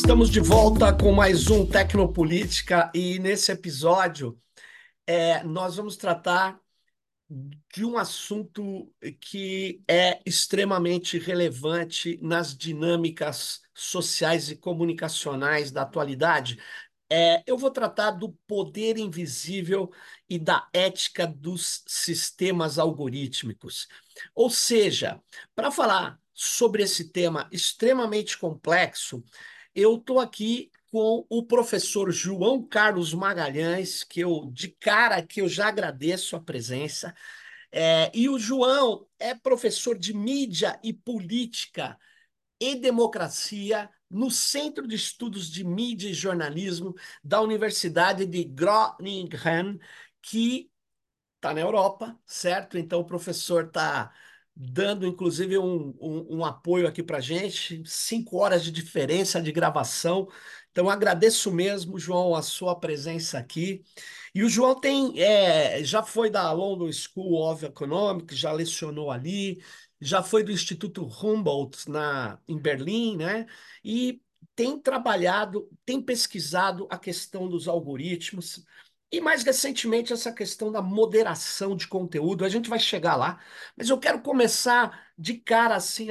Estamos de volta com mais um Tecnopolítica e nesse episódio nós vamos tratar de um assunto que é extremamente relevante nas dinâmicas sociais e comunicacionais da atualidade. Eu vou tratar do poder invisível e da ética dos sistemas algorítmicos. Ou seja, para falar sobre esse tema extremamente complexo, eu estou aqui com o professor João Carlos Magalhães, que eu já agradeço a presença. E o João é professor de mídia e política e democracia no Centro de Estudos de Mídia e Jornalismo da Universidade de Groningen, que está na Europa, certo? Então o professor está dando, inclusive, um apoio aqui para a gente, 5 horas de diferença de gravação. Então agradeço mesmo, João, a sua presença aqui. E o João já foi da London School of Economics, já lecionou ali, já foi do Instituto Humboldt em Berlim, né? E tem trabalhado, tem pesquisado a questão dos algoritmos e mais recentemente essa questão da moderação de conteúdo. A gente vai chegar lá, mas eu quero começar de cara assim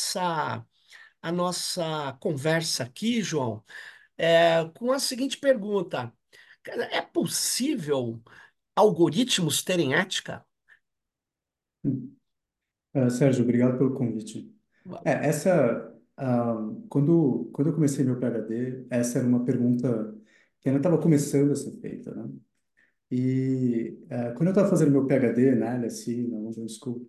a nossa conversa aqui, João, com a seguinte pergunta. Cara, é possível algoritmos terem ética? Sérgio, obrigado pelo convite. Quando eu comecei meu PhD, essa era uma pergunta que ainda estava começando a ser feita, né? Quando eu estava fazendo meu PhD na LSE, na London School,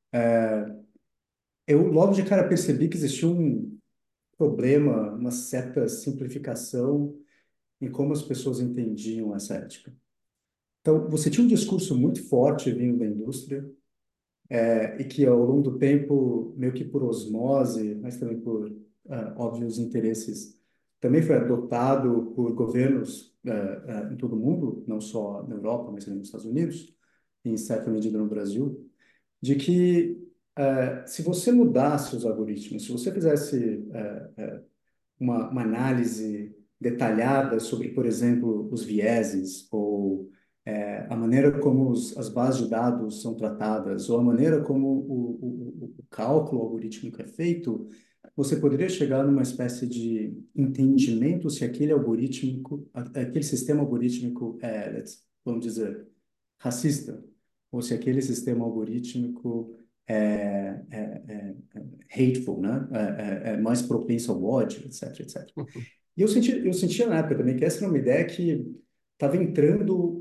eu logo de cara percebi que existia um problema, uma certa simplificação em como as pessoas entendiam essa ética. Então, você tinha um discurso muito forte vindo da indústria, e que ao longo do tempo, meio que por osmose, mas também por óbvios interesses, também foi adotado por governos em todo o mundo, não só na Europa, mas também nos Estados Unidos, e em certa medida no Brasil, de que se você mudasse os algoritmos, se você fizesse uma análise detalhada sobre, por exemplo, os vieses ou a maneira como as bases de dados são tratadas ou a maneira como o cálculo algorítmico é feito, você poderia chegar numa espécie de entendimento se aquele aquele sistema algorítmico vamos dizer, racista, ou se aquele sistema algorítmico hateful, né? É mais propenso ao ódio, etc, etc. E eu sentia na época também que essa era uma ideia que estava entrando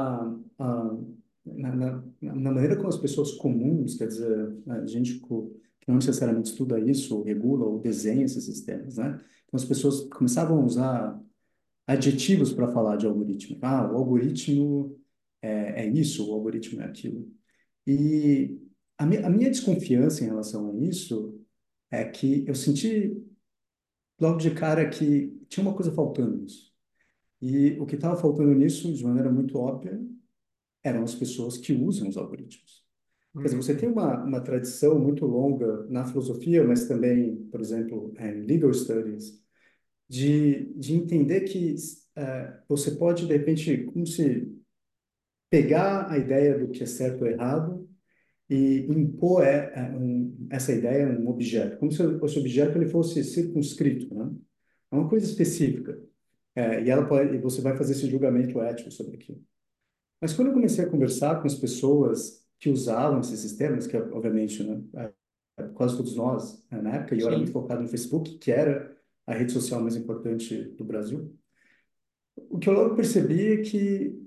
na maneira como as pessoas comuns, quer dizer, a gente que não necessariamente estuda isso, ou regula, ou desenha esses sistemas, né? Então as pessoas começavam a usar adjetivos para falar de algoritmo. Ah, o algoritmo é isso, o algoritmo é aquilo. E a minha desconfiança em relação a isso é que eu senti logo de cara que tinha uma coisa faltando nisso. E o que estava faltando nisso, de maneira muito óbvia, eram as pessoas que usam os algoritmos. Quer dizer, você tem uma tradição muito longa na filosofia, mas também, por exemplo, em legal studies, de entender que você pode, de repente, como se pegar a ideia do que é certo ou errado e impor essa ideia a um objeto, como se esse objeto ele fosse circunscrito, né? É uma coisa específica. E você vai fazer esse julgamento ético sobre aquilo. Mas quando eu comecei a conversar com as pessoas que usavam esses sistemas, que obviamente, né, quase todos nós, na época, e eu era muito Sim. focado no Facebook, que era a rede social mais importante do Brasil, o que eu logo percebi é que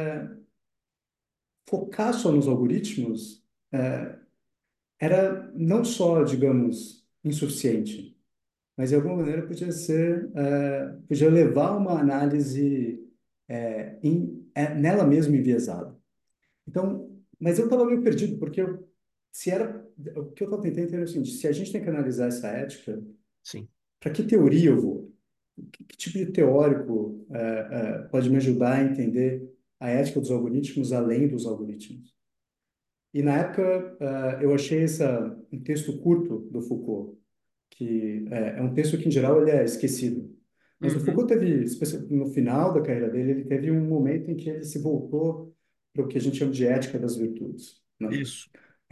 focar só nos algoritmos era não só, digamos, insuficiente, mas de alguma maneira podia levar uma análise nela mesma enviesada. Então, mas eu estava meio perdido, porque se era, o que eu estava tentando entender é o seguinte, se a gente tem que analisar essa ética, Sim. para que teoria eu vou? Que tipo de teórico pode me ajudar a entender a ética dos algoritmos além dos algoritmos? E na época, eu achei um texto curto do Foucault, que é um texto que, em geral, ele é esquecido, Mas o Uhum. Foucault teve, no final da carreira dele, ele teve um momento em que ele se voltou para o que a gente chama de ética das virtudes, né? Isso.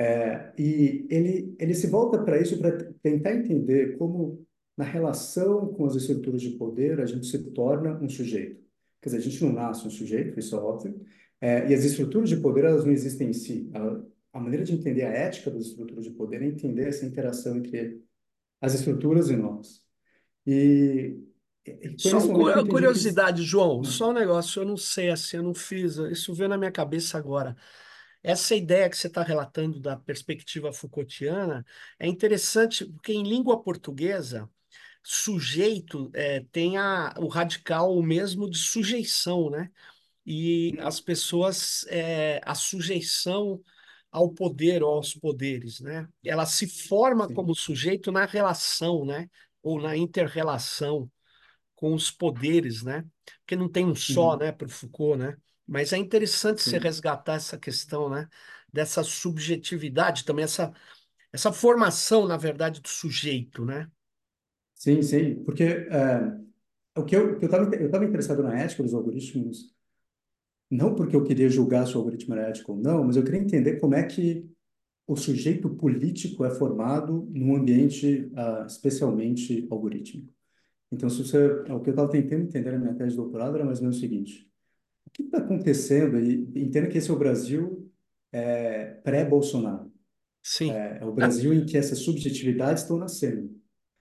E ele se volta para isso para tentar entender como, na relação com as estruturas de poder, a gente se torna um sujeito. Quer dizer, a gente não nasce um sujeito, isso é óbvio, e as estruturas de poder, elas não existem em si. A maneira de entender a ética das estruturas de poder é entender essa interação entre as estruturas e nós. E, e foi Só nesse momento que eu entendi que... curiosidade, João, Não, só um negócio, eu não sei assim, eu não fiz, isso veio na minha cabeça agora. Essa ideia que você está relatando da perspectiva Foucaultiana é interessante, porque em língua portuguesa, sujeito tem o radical o mesmo de sujeição, né? E as pessoas, a sujeição ao poder ou aos poderes, né? Ela se forma sim. como sujeito na relação, né? Ou na inter-relação com os poderes, né? Porque não tem um só, Uhum, né, para o Foucault, né? Mas é interessante você sim. resgatar essa questão, né? Dessa subjetividade, também essa formação, na verdade, do sujeito, né? Sim, sim, porque o que eu estava interessado na ética dos algoritmos, não porque eu queria julgar se o algoritmo era ético ou não, mas eu queria entender como é que o sujeito político é formado num ambiente especialmente algorítmico. Então, se você, o que eu estava tentando entender na minha tese de doutorado era mais ou menos o seguinte: o que está acontecendo? E entenda que esse é o Brasil pré-Bolsonaro. Sim. É o Brasil em que essas subjetividades estão nascendo.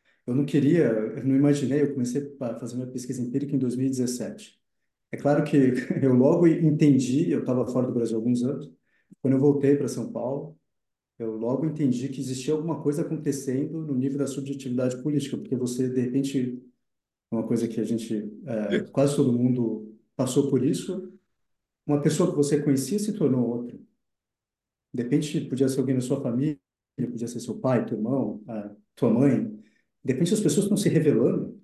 Eu não imaginei, eu comecei a fazer minha pesquisa empírica em 2017. É claro que eu logo entendi, eu estava fora do Brasil há alguns anos, quando eu voltei para São Paulo, eu logo entendi que existia alguma coisa acontecendo no nível da subjetividade política, porque você, de repente, uma coisa que a gente, quase todo mundo passou por isso, uma pessoa que você conhecia se tornou outra. De repente, podia ser alguém da sua família, podia ser seu pai, teu irmão, tua mãe. De repente, as pessoas estão se revelando.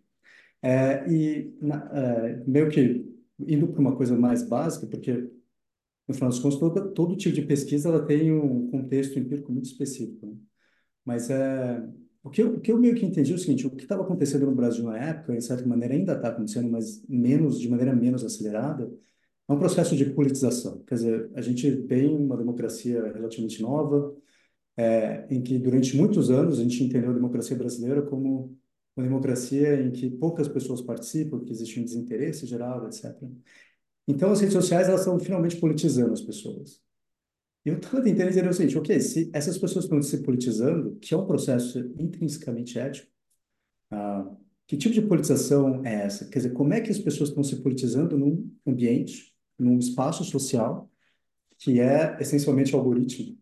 Meio que indo para uma coisa mais básica, porque no final das contas todo tipo de pesquisa ela tem um contexto empírico muito específico, né? Mas o que eu meio que entendi é o seguinte: o que estava acontecendo no Brasil na época, em certa maneira ainda está acontecendo, mas menos de maneira menos acelerada, é um processo de politização. Quer dizer, a gente tem uma democracia relativamente nova, em que durante muitos anos a gente entendeu a democracia brasileira como uma democracia em que poucas pessoas participam, que existe um desinteresse geral, etc. Então, as redes sociais elas estão finalmente politizando as pessoas. E eu estava tentando entender o seguinte: ok, se essas pessoas estão se politizando, que é um processo intrinsecamente ético, ah, que tipo de politização é essa? Quer dizer, como é que as pessoas estão se politizando num ambiente, num espaço social que é essencialmente algoritmo?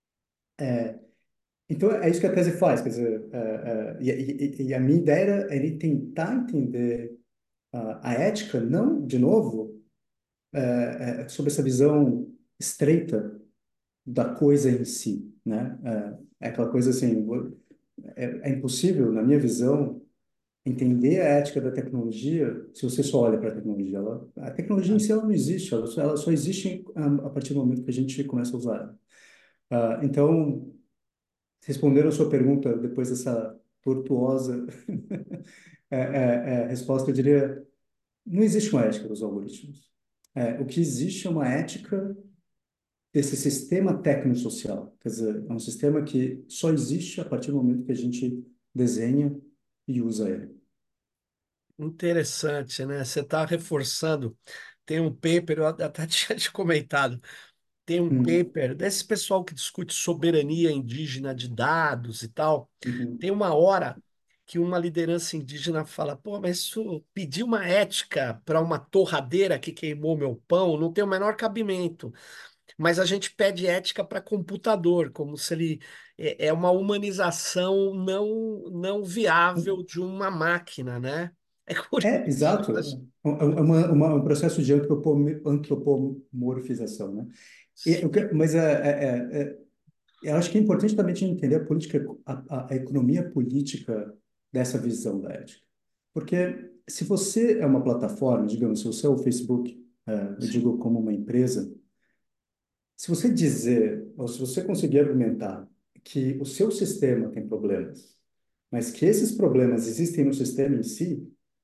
Então, é isso que a tese faz, quer dizer, e a minha ideia era ele tentar entender a ética, não, de novo, sobre essa visão estreita da coisa em si, né? É aquela coisa assim, é impossível, na minha visão, entender a ética da tecnologia se você só olha para a tecnologia. A tecnologia em si ela não existe, ela só existe a partir do momento que a gente começa a usar. Então, respondendo a sua pergunta depois dessa tortuosa resposta, eu diria, não existe uma ética dos algoritmos. O que existe é uma ética desse sistema tecnosocial. Quer dizer, é um sistema que só existe a partir do momento que a gente desenha e usa ele. Interessante, né? Você está reforçando. Tem um paper, eu até tinha te comentado, tem um Hum, paper desse pessoal que discute soberania indígena de dados e tal. uhum. Tem uma hora que uma liderança indígena fala: pô, mas isso pedir uma ética para uma torradeira que queimou meu pão não tem o menor cabimento. Mas a gente pede ética para computador, como se ele é uma humanização não viável de uma máquina, né? É curioso. Exato. Um processo de antropomorfização, né? Mas eu acho que é importante também a gente entender a política, a economia política dessa visão da ética. Porque se você é uma plataforma, digamos, se você é o Facebook, eu Sim. digo como uma empresa, se você dizer, ou se você conseguir argumentar que o seu sistema tem problemas, mas que esses problemas existem no sistema em si,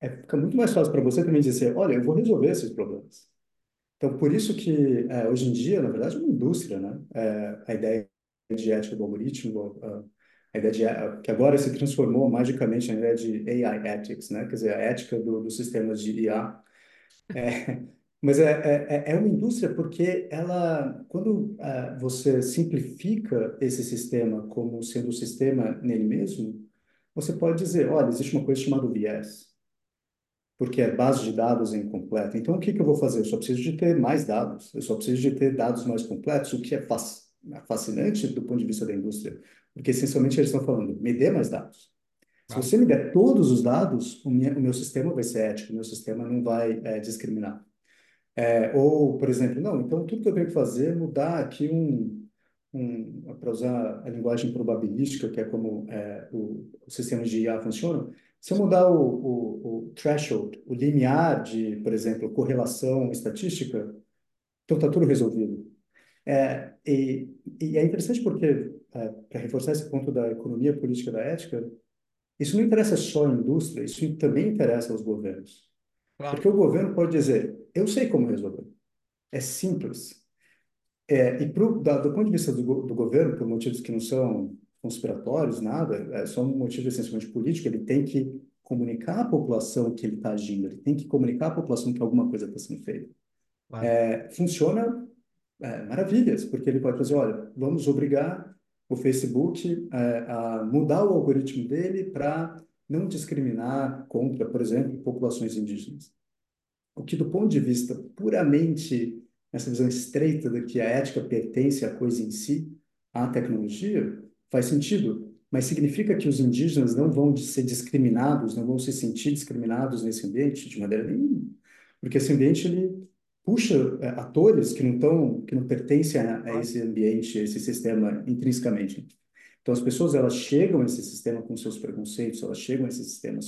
fica muito mais fácil para você também dizer, olha, eu vou resolver esses problemas. Então, por isso que hoje em dia, na verdade, é uma indústria, né? A ideia de ética do algoritmo, a ideia que agora se transformou magicamente na ideia de AI ethics, né? Quer dizer, a ética dos sistemas de IA. Mas é uma indústria porque ela, quando você simplifica esse sistema como sendo um sistema nele mesmo, você pode dizer, olha, existe uma coisa chamada viés, porque é base de dados incompleta. Então, o que que eu vou fazer? Eu só preciso de ter mais dados. Eu só preciso de ter dados mais completos, o que é fascinante do ponto de vista da indústria, porque essencialmente eles estão falando, me dê mais dados. Se Tá? você me der todos os dados, o meu sistema vai ser ético, o meu sistema não vai discriminar. Ou, por exemplo, não, então tudo que eu tenho que fazer é mudar aqui para usar a linguagem probabilística, que é como o sistema de IA funciona, se eu mudar o threshold, o limiar de, por exemplo, correlação estatística, então está tudo resolvido. E é interessante porque, para reforçar esse ponto da economia política da ética, isso não interessa só à indústria, isso também interessa aos governos. Claro. Porque o governo pode dizer, eu sei como resolver. É simples. Do ponto de vista do governo, por motivos que não são conspiratórios, nada, é só um motivo essencialmente político, ele tem que comunicar à população que ele está agindo, ele tem que comunicar à população que alguma coisa está sendo feita. Claro. Funciona maravilhas, porque ele pode fazer, olha, vamos obrigar o Facebook a mudar o algoritmo dele para não discriminar contra, por exemplo, populações indígenas. O que, do ponto de vista puramente, essa visão estreita de que a ética pertence à coisa em si, à tecnologia, faz sentido, mas significa que os indígenas não vão ser discriminados, não vão se sentir discriminados nesse ambiente de maneira nenhuma, porque esse ambiente ele puxa atores que não pertencem a Claro. esse ambiente, a esse sistema intrinsecamente. Então as pessoas elas chegam a esse sistema com seus preconceitos, elas chegam a esses sistemas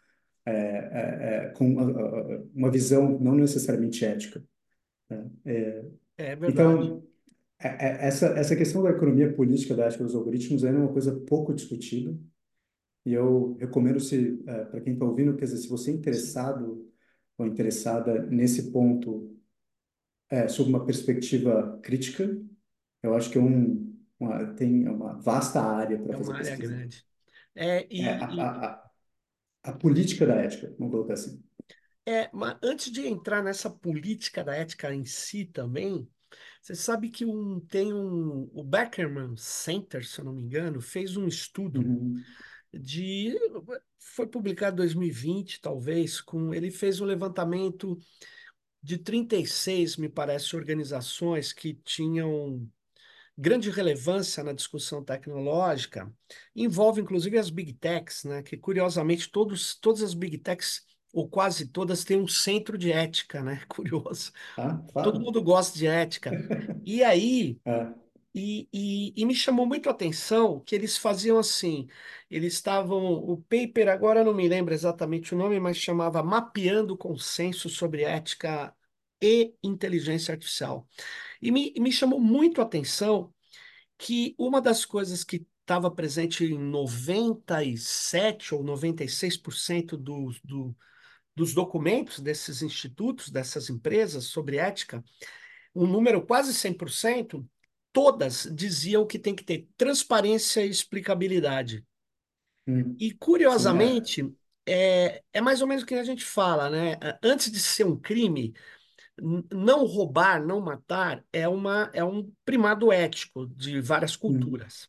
com uma visão não necessariamente ética, né? É verdade. Então, essa questão da economia política da ética dos algoritmos é uma coisa pouco discutida, e eu recomendo, se para quem está ouvindo, quer dizer, se você é Sim. interessado ou interessada nesse ponto, sob uma perspectiva crítica, eu acho que tem uma vasta área para É fazer uma área pesquisa. grande. É, É, a, e, a, a, a política da ética, vamos colocar assim. mas antes de entrar nessa política da ética em si também, você sabe que o Beckerman Center, se eu não me engano, fez um estudo Uhum. de, foi publicado em 2020, talvez, ele fez um levantamento de 36, me parece, organizações que tinham grande relevância na discussão tecnológica, envolve inclusive as Big Techs, né? Que curiosamente todas as Big Techs, ou quase todas, têm um centro de ética, né? Curioso. Ah, Todo claro. mundo gosta de ética. E aí, Ah, e me chamou muito a atenção que eles faziam assim, eles estavam, o paper, agora eu não me lembro exatamente o nome, mas chamava Mapeando o Consenso sobre Ética e Inteligência Artificial. E me chamou muito a atenção que uma das coisas que estava presente em 97 ou 96% dos documentos desses institutos, dessas empresas sobre ética, um número quase 100%, todas diziam que tem que ter transparência e explicabilidade. E, sim, curiosamente, é mais ou menos o que a gente fala, né? Antes de ser um crime, não roubar, não matar, é um primado ético de várias hum, culturas.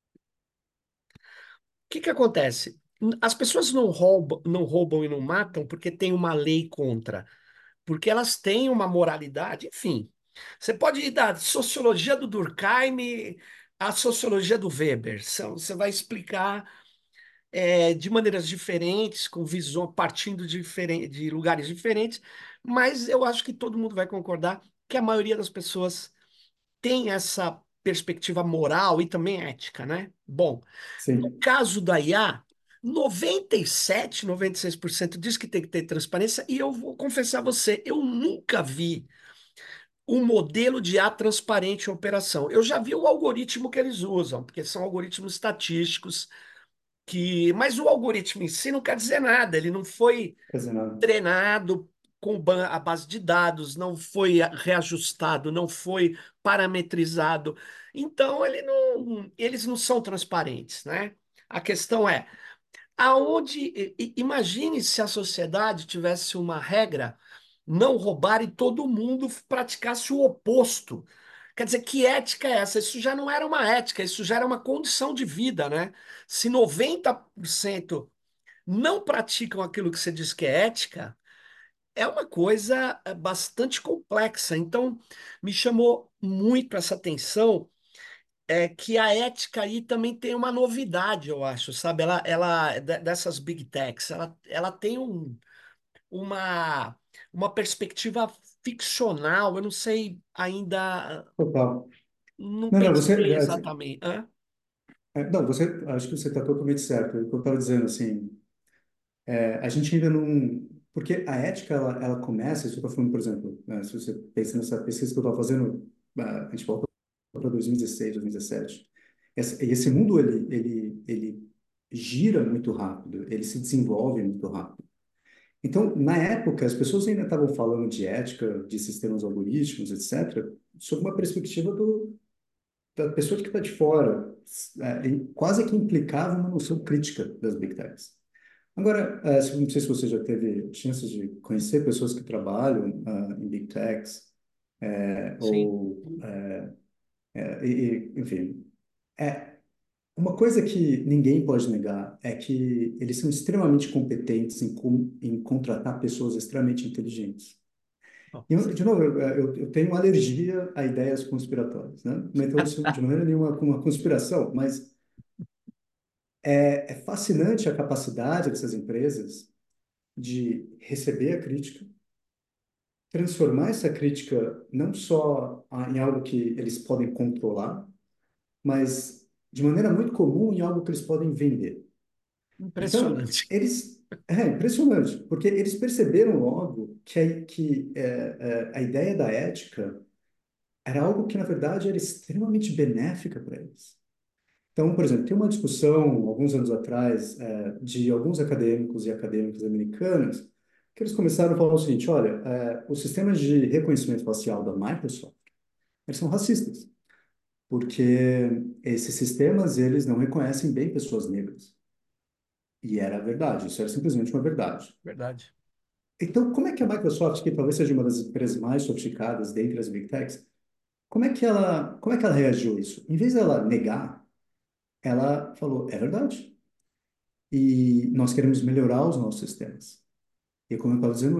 Que acontece? As pessoas não roubam e não matam porque tem uma lei contra, porque elas têm uma moralidade, enfim. Você pode ir da sociologia do Durkheim à sociologia do Weber. Você vai explicar de maneiras diferentes, com visão, partindo de lugares diferentes, mas eu acho que todo mundo vai concordar que a maioria das pessoas tem essa perspectiva moral e também ética, né? Bom, no sim, caso da IA, 97, 96% diz que tem que ter transparência, e eu vou confessar a você, eu nunca vi um modelo de IA transparente em operação. Eu já vi o algoritmo que eles usam, porque são algoritmos estatísticos Mas o algoritmo em si não quer dizer nada, ele não foi Quer dizer, não. treinado com a base de dados, não foi reajustado, não foi parametrizado. Então, eles não são transparentes, né? A questão é, imagine se a sociedade tivesse uma regra não roubar e todo mundo praticasse o oposto. Quer dizer, que ética é essa? Isso já não era uma ética, isso já era uma condição de vida, né? Se 90% não praticam aquilo que você diz que é ética, é uma coisa bastante complexa. Então, me chamou muito essa atenção que a ética aí também tem uma novidade, eu acho, sabe? Dessas big techs, ela tem uma, uma perspectiva ficcional. Eu não sei ainda, Total. não Não, não, você, pensei exatamente. Hã? não, você, acho que você está totalmente certo. É o que eu estava dizendo, assim, a gente ainda não, porque a ética, ela começa, isso eu estou falando, por exemplo, se você pensa nessa pesquisa que eu estava fazendo, a gente volta para 2016, 2017. Esse mundo, ele gira muito rápido, ele se desenvolve muito rápido. Então, na época, as pessoas ainda estavam falando de ética, de sistemas algoritmos, etc., sob uma perspectiva da pessoa que está de fora, quase que implicava uma noção crítica das Big Techs. Agora, não sei se você já teve chance de conhecer pessoas que trabalham em Big Techs, Sim, enfim, é, uma coisa que ninguém pode negar é que eles são extremamente competentes em contratar pessoas extremamente inteligentes. ó, E, sim, de novo, eu tenho alergia a ideias conspiratórias, né? Não estou isso de maneira nenhuma com uma conspiração, mas é fascinante a capacidade dessas empresas de receber a crítica, transformar essa crítica não só em algo que eles podem controlar, mas de maneira muito comum em algo que eles podem vender. Então, impressionante. é impressionante, porque eles perceberam logo a ideia da ética era algo que, na verdade, era extremamente benéfica para eles. Então, por exemplo, tem uma discussão, alguns anos atrás, de alguns acadêmicos e acadêmicas americanas, que eles começaram a falar o seguinte: olha, os sistemas de reconhecimento facial da Microsoft, eles são racistas, porque esses sistemas, eles não reconhecem bem pessoas negras. E era verdade, isso era simplesmente uma verdade. Verdade. Então, como é que a Microsoft, que talvez seja uma das empresas mais sofisticadas dentre as Big Techs, como é que ela reagiu a isso? Em vez dela negar, ela falou, é verdade. E nós queremos melhorar os nossos sistemas. E como eu estava dizendo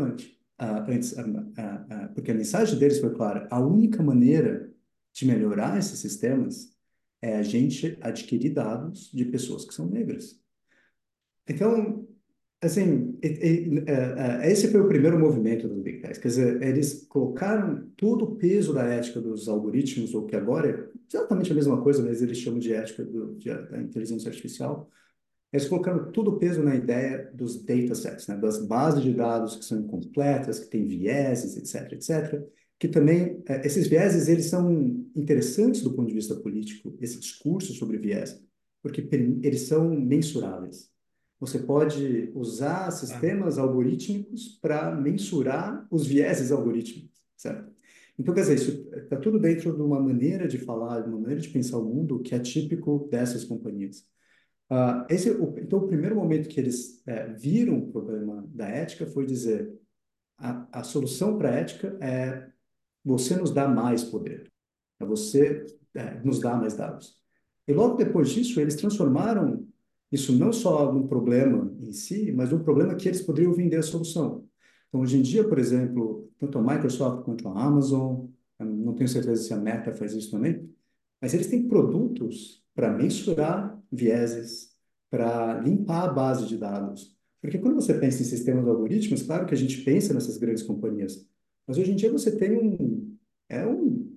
porque a mensagem deles foi clara, a única maneira de melhorar esses sistemas é a gente adquirir dados de pessoas que são negras. Então, assim, esse foi o primeiro movimento dos Big Techs. Quer dizer, eles colocaram todo o peso da ética dos algoritmos, ou que agora é exatamente a mesma coisa, mas eles chamam de ética da inteligência artificial. Eles colocaram todo o peso na ideia dos datasets, né, das bases de dados que são incompletas, que têm vieses, etc., etc., que também, esses vieses, eles são interessantes do ponto de vista político, esse discurso sobre viés, porque eles são mensuráveis. Você pode usar Ah, sistemas algorítmicos para mensurar os vieses algorítmicos, certo? Então, quer dizer, isso está tudo dentro de uma maneira de falar, de uma maneira de pensar o mundo que é típico dessas companhias. Então, o primeiro momento que eles viram o problema da ética foi dizer: a solução para a ética é você nos dá mais poder, é você nos dá mais dados. E logo depois disso, eles transformaram isso não só num problema em si, mas num problema que eles poderiam vender a solução. Então, hoje em dia, por exemplo, tanto a Microsoft quanto a Amazon, eu não tenho certeza se a Meta faz isso também, mas eles têm produtos para mensurar vieses, para limpar a base de dados. Porque quando você pensa em sistemas de algoritmos, claro que a gente pensa nessas grandes companhias, mas hoje em dia você tem é um,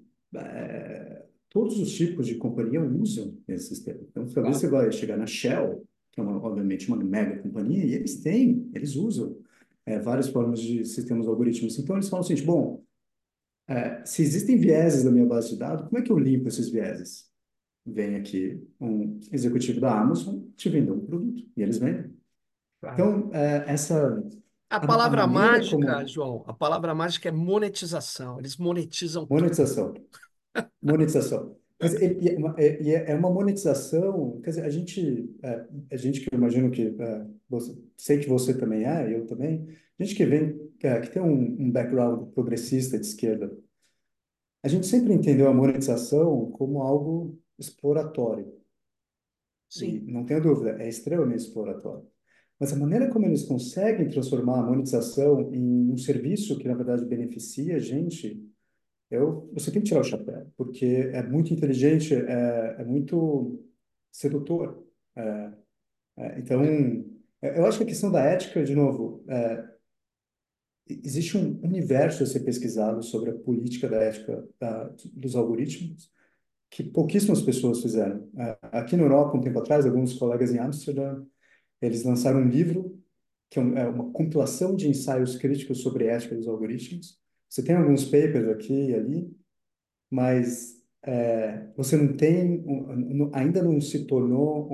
todos os tipos de companhia usam esse sistema. Então, talvez claro. você vai chegar na Shell, que é obviamente uma mega companhia, e eles usam várias formas de sistemas de algoritmos. Então, eles falam assim, bom, se existem vieses na minha base de dados, como é que eu limpo esses vieses? vem aqui um executivo da Amazon te vender um produto, e eles vendem. Claro. Então, A a palavra maneira mágica, como João, a palavra mágica é monetização. Eles monetizam tudo. monetização, monetização. Mas é uma monetização, quer dizer, a gente que eu imagino que, sei que você também eu também, gente que vem, que tem um background progressista de esquerda, a gente sempre entendeu a monetização como algo exploratório. E Sim, não tenho dúvida, é extremamente exploratório. Mas a maneira como eles conseguem transformar a monetização em um serviço que, na verdade, beneficia a gente, você tem que tirar o chapéu, porque é muito inteligente, é muito sedutor. Então, eu acho que a questão da ética, de novo, existe um universo a ser pesquisado sobre a política da ética dos algoritmos que pouquíssimas pessoas fizeram. Aqui na Europa, um tempo atrás, alguns colegas em Amsterdã, eles lançaram um livro que é uma compilação de ensaios críticos sobre a ética dos algoritmos. Você tem alguns papers aqui e ali, mas você não tem, ainda não se tornou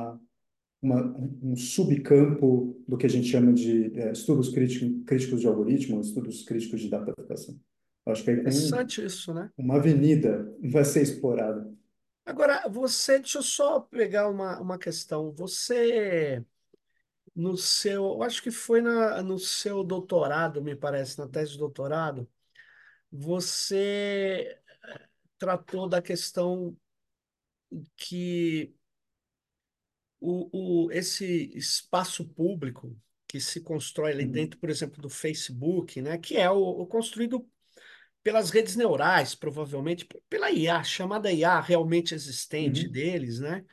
um subcampo do que a gente chama de estudos críticos de algoritmos, estudos críticos de dataficação. Eu acho que aí com interessante isso, né? uma avenida vai ser explorada. Agora, deixa eu só pegar uma questão. Você, no seu, eu acho que foi no seu doutorado, me parece, na tese de doutorado, você tratou da questão que esse espaço público que se constrói ali Uhum. dentro, por exemplo, do Facebook, né, que é o construído pelas redes neurais, provavelmente, pela IA, chamada IA realmente existente Uhum. deles, né?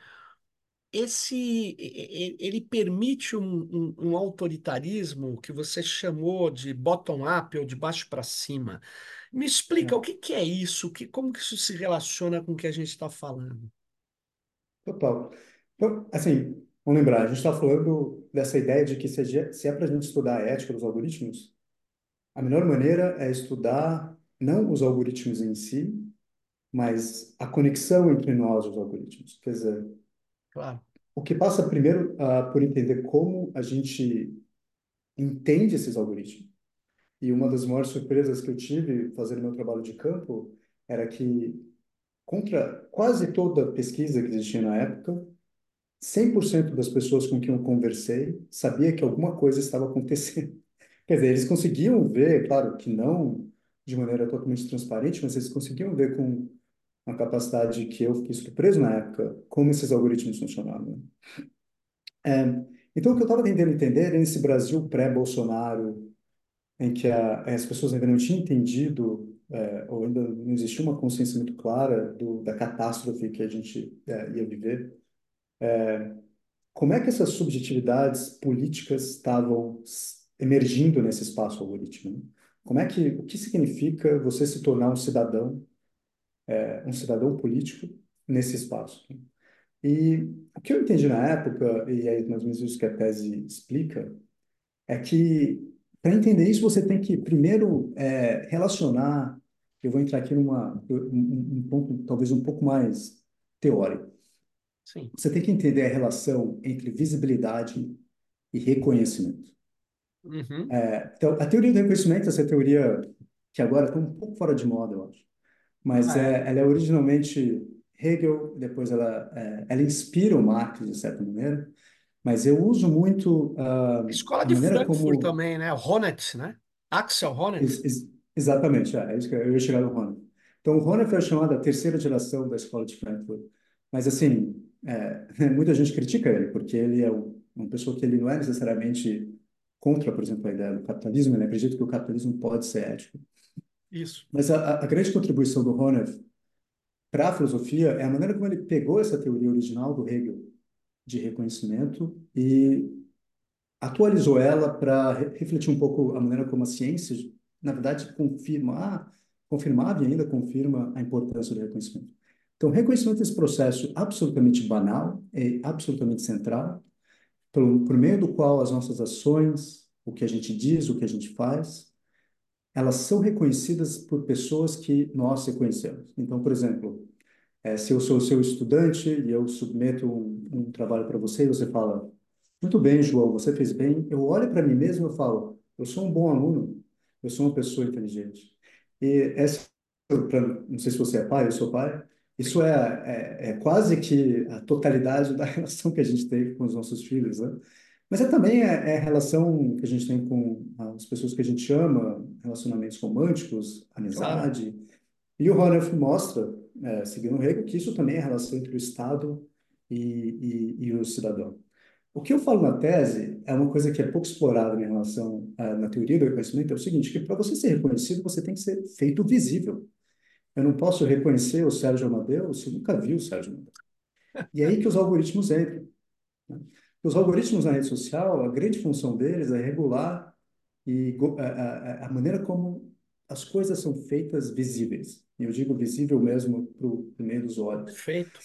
Ele permite um autoritarismo que você chamou de bottom-up ou de baixo para cima. Me explica o É, que que é isso, como que isso se relaciona com o que a gente está falando? total. Então, assim, vamos lembrar, a gente está falando dessa ideia de que se é para a gente estudar a ética dos algoritmos, a melhor maneira é estudar não os algoritmos em si, mas a conexão entre nós e os algoritmos. Quer dizer, Claro. o que passa primeiro por entender como a gente entende esses algoritmos. E uma das maiores surpresas que eu tive fazendo meu trabalho de campo era que, contra quase toda a pesquisa que existia na época, 100% das pessoas com quem eu conversei sabia que alguma coisa estava acontecendo. Quer dizer, eles conseguiam ver, claro que não de maneira totalmente transparente, mas eles conseguiam ver com uma capacidade que eu fiquei surpreso na época, como esses algoritmos funcionavam. Então, o que eu estava tentando entender é nesse Brasil pré-Bolsonaro, em que as pessoas ainda não tinham entendido, ou ainda não existia uma consciência muito clara da catástrofe que a gente ia viver. Como é que essas subjetividades políticas estavam emergindo nesse espaço algoritmo, né? O que significa você se tornar um cidadão político nesse espaço? E o que eu entendi na época, e aí mais ou menos isso que a tese explica, é que para entender isso você tem que primeiro relacionar, eu vou entrar aqui um ponto talvez um pouco mais teórico. Sim. Você tem que entender a relação entre visibilidade e reconhecimento. Uhum. Então, a teoria do reconhecimento, essa teoria que agora está um pouco fora de moda, eu acho, mas Ah, é. ela é originalmente Hegel, depois ela inspira o Marx, de certa maneira, mas eu uso muito Escola a de maneira Frankfurt como também, né? Honneth, né? Axel Honneth. exatamente, é isso que eu ia chegar no Ronald. Então, o Ronald foi chamado a terceira geração da escola de Frankfurt, mas assim, muita gente critica ele, porque ele é uma pessoa que ele não é necessariamente contra, por exemplo, a ideia do capitalismo, ele acredita que o capitalismo pode ser ético. Isso. Mas a grande contribuição do Ronald para a filosofia é a maneira como ele pegou essa teoria original do Hegel de reconhecimento e atualizou ela para refletir um pouco a maneira como a ciência, na verdade, confirmava e ainda confirma a importância do reconhecimento. Então, o reconhecimento é esse processo absolutamente banal e absolutamente central, por meio do qual as nossas ações, o que a gente diz, o que a gente faz, elas são reconhecidas por pessoas que nós reconhecemos. Então, por exemplo, Se eu sou seu estudante e eu submeto um trabalho para você e você fala, muito bem, João, você fez bem, eu olho para mim mesmo e falo, eu sou um bom aluno, eu sou uma pessoa inteligente. E essa, não sei se você é pai, eu sou pai, isso é quase que a totalidade da relação que a gente tem com os nossos filhos, né? Mas também é a relação que a gente tem com as pessoas que a gente ama, relacionamentos românticos, Claro, amizade. E o Honeff mostra, seguindo Hegel, que isso também é a relação entre o Estado e o cidadão. O que eu falo na tese é uma coisa que é pouco explorada em relação na teoria do reconhecimento, é o seguinte, que para você ser reconhecido, você tem que ser feito visível. Eu não posso reconhecer o Sérgio Amadeu se eu nunca vi o Sérgio Amadeu. E é aí que os algoritmos entram. Né? Os algoritmos na rede social, a grande função deles é regular a maneira como as coisas são feitas visíveis. E eu digo visível mesmo para o meio dos olhos. perfeito.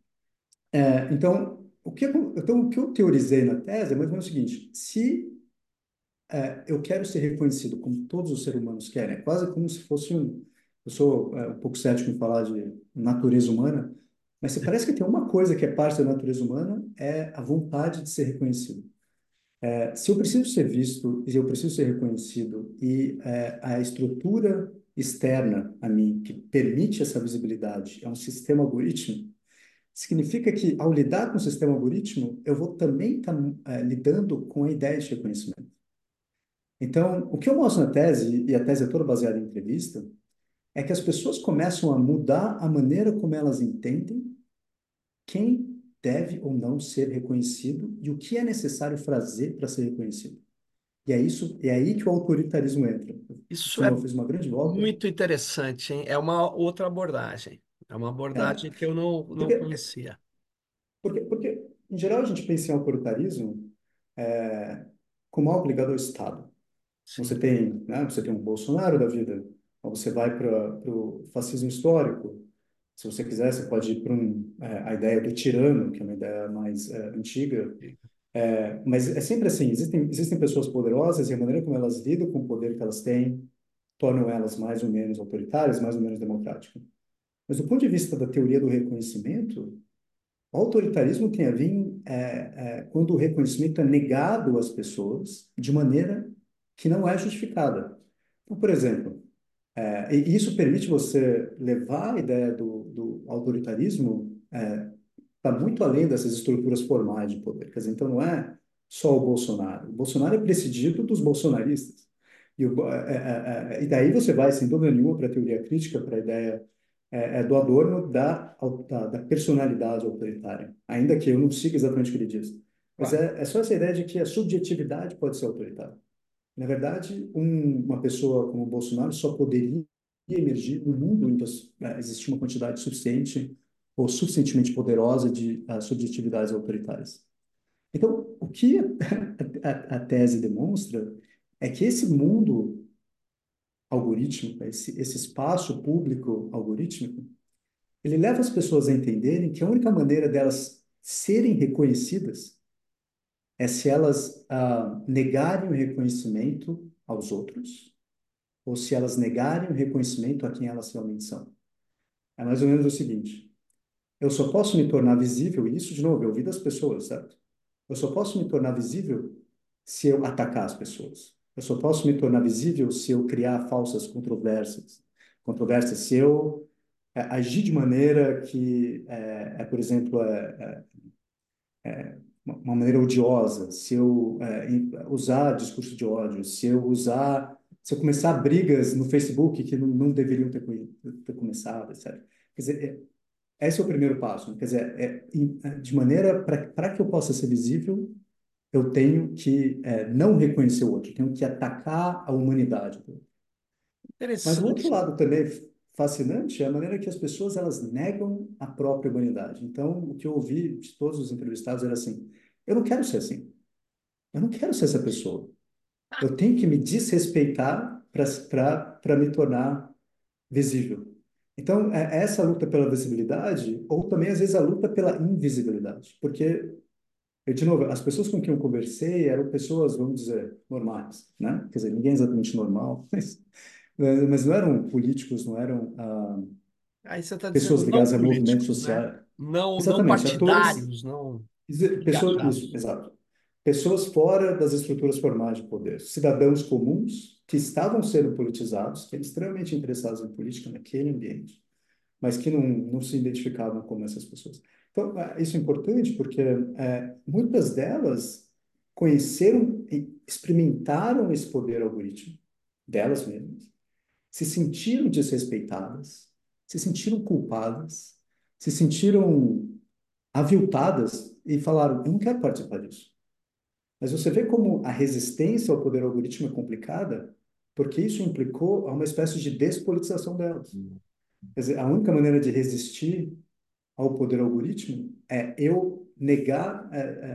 Então, o que eu teorizei na tese é mais ou menos o seguinte: se eu quero ser reconhecido como todos os seres humanos querem, é quase como se fosse um. Eu sou um pouco cético em falar de natureza humana, mas se parece que tem uma coisa que é parte da natureza humana, é a vontade de ser reconhecido. Se eu preciso ser visto e eu preciso ser reconhecido e a estrutura externa a mim que permite essa visibilidade é um sistema algoritmo, significa que ao lidar com o sistema algoritmo, eu vou também estar lidando com a ideia de reconhecimento. Então, o que eu mostro na tese, e a tese é toda baseada em entrevista, é que as pessoas começam a mudar a maneira como elas entendem quem deve ou não ser reconhecido e o que é necessário fazer para ser reconhecido. É aí que o autoritarismo entra. Isso Senão é eu fiz uma grande volta. muito interessante, hein? É uma outra abordagem. É uma É, abordagem que eu não porque, conhecia. porque, em geral, a gente pensa em autoritarismo como algo ligado ao Estado. Sim, Você tem um Bolsonaro da vida, ou você vai para o fascismo histórico. Se você quiser, você pode ir para a ideia do tirano, que é uma ideia mais antiga. Mas é sempre assim: existem pessoas poderosas e a maneira como elas lidam com o poder que elas têm tornam elas mais ou menos autoritárias, mais ou menos democráticas. Mas do ponto de vista da teoria do reconhecimento, o autoritarismo tem a ver quando o reconhecimento é negado às pessoas de maneira que não é justificada. Então, por exemplo, e isso permite você levar a ideia do autoritarismo para muito além dessas estruturas formais de poder. Quer dizer, então não é só o Bolsonaro. O Bolsonaro é presidido dos bolsonaristas. E daí você vai, sem dúvida nenhuma, para a teoria crítica, para a ideia do Adorno da personalidade autoritária, ainda que eu não siga exatamente o que ele diz. Mas claro. é só essa ideia de que a subjetividade pode ser autoritária. Na verdade, uma pessoa como o Bolsonaro só poderia emergir no mundo em que existia uma quantidade suficiente ou suficientemente poderosa de subjetividades autoritárias. Então, o que a tese demonstra é que esse mundo algorítmico, esse espaço público algorítmico, ele leva as pessoas a entenderem que a única maneira delas serem reconhecidas é se elas negarem o reconhecimento aos outros ou se elas negarem o reconhecimento a quem elas realmente são. É mais ou menos o seguinte: eu só posso me tornar visível, e isso, de novo, eu ouvi das pessoas, certo? Eu só posso me tornar visível se eu atacar as pessoas. Eu só posso me tornar visível se eu criar falsas controvérsias. Controvérsias, se eu agir de maneira que por exemplo, uma maneira odiosa, se eu usar discurso de ódio, se eu começar brigas no Facebook que não deveriam ter começado, etc. Quer dizer, esse é o primeiro passo, né? Quer dizer, de maneira para que eu possa ser visível, eu tenho que não reconhecer o outro, eu tenho que atacar a humanidade. Mas o outro Interessante. lado também fascinante é a maneira que as pessoas elas negam a própria humanidade. Então, o que eu ouvi de todos os entrevistados era assim: eu não quero ser assim, eu não quero ser essa pessoa. Eu tenho que me desrespeitar para me tornar visível. Então, é essa luta pela visibilidade, ou também, às vezes, a luta pela invisibilidade. Porque, de novo, as pessoas com quem eu conversei eram pessoas, vamos dizer, normais, né? Quer dizer, ninguém é exatamente normal, mas não eram políticos, não eram Aí você está dizendo pessoas não ligadas a movimentos políticos, né? sociais. Não Exatamente, atores, partidários, não pessoas, isso, engajados. exato. Pessoas fora das estruturas formais de poder, cidadãos comuns que estavam sendo politizados, que eram extremamente interessados em política naquele ambiente, mas que não se identificavam como essas pessoas. Então, isso é importante porque muitas delas conheceram e experimentaram esse poder algoritmo delas mesmas, se sentiram desrespeitadas, se sentiram culpadas, se sentiram aviltadas e falaram: eu não quero participar disso. Mas você vê como a resistência ao poder algoritmo é complicada, porque isso implicou a uma espécie de despolitização delas. Quer dizer, a única maneira de resistir ao poder algoritmo é eu negar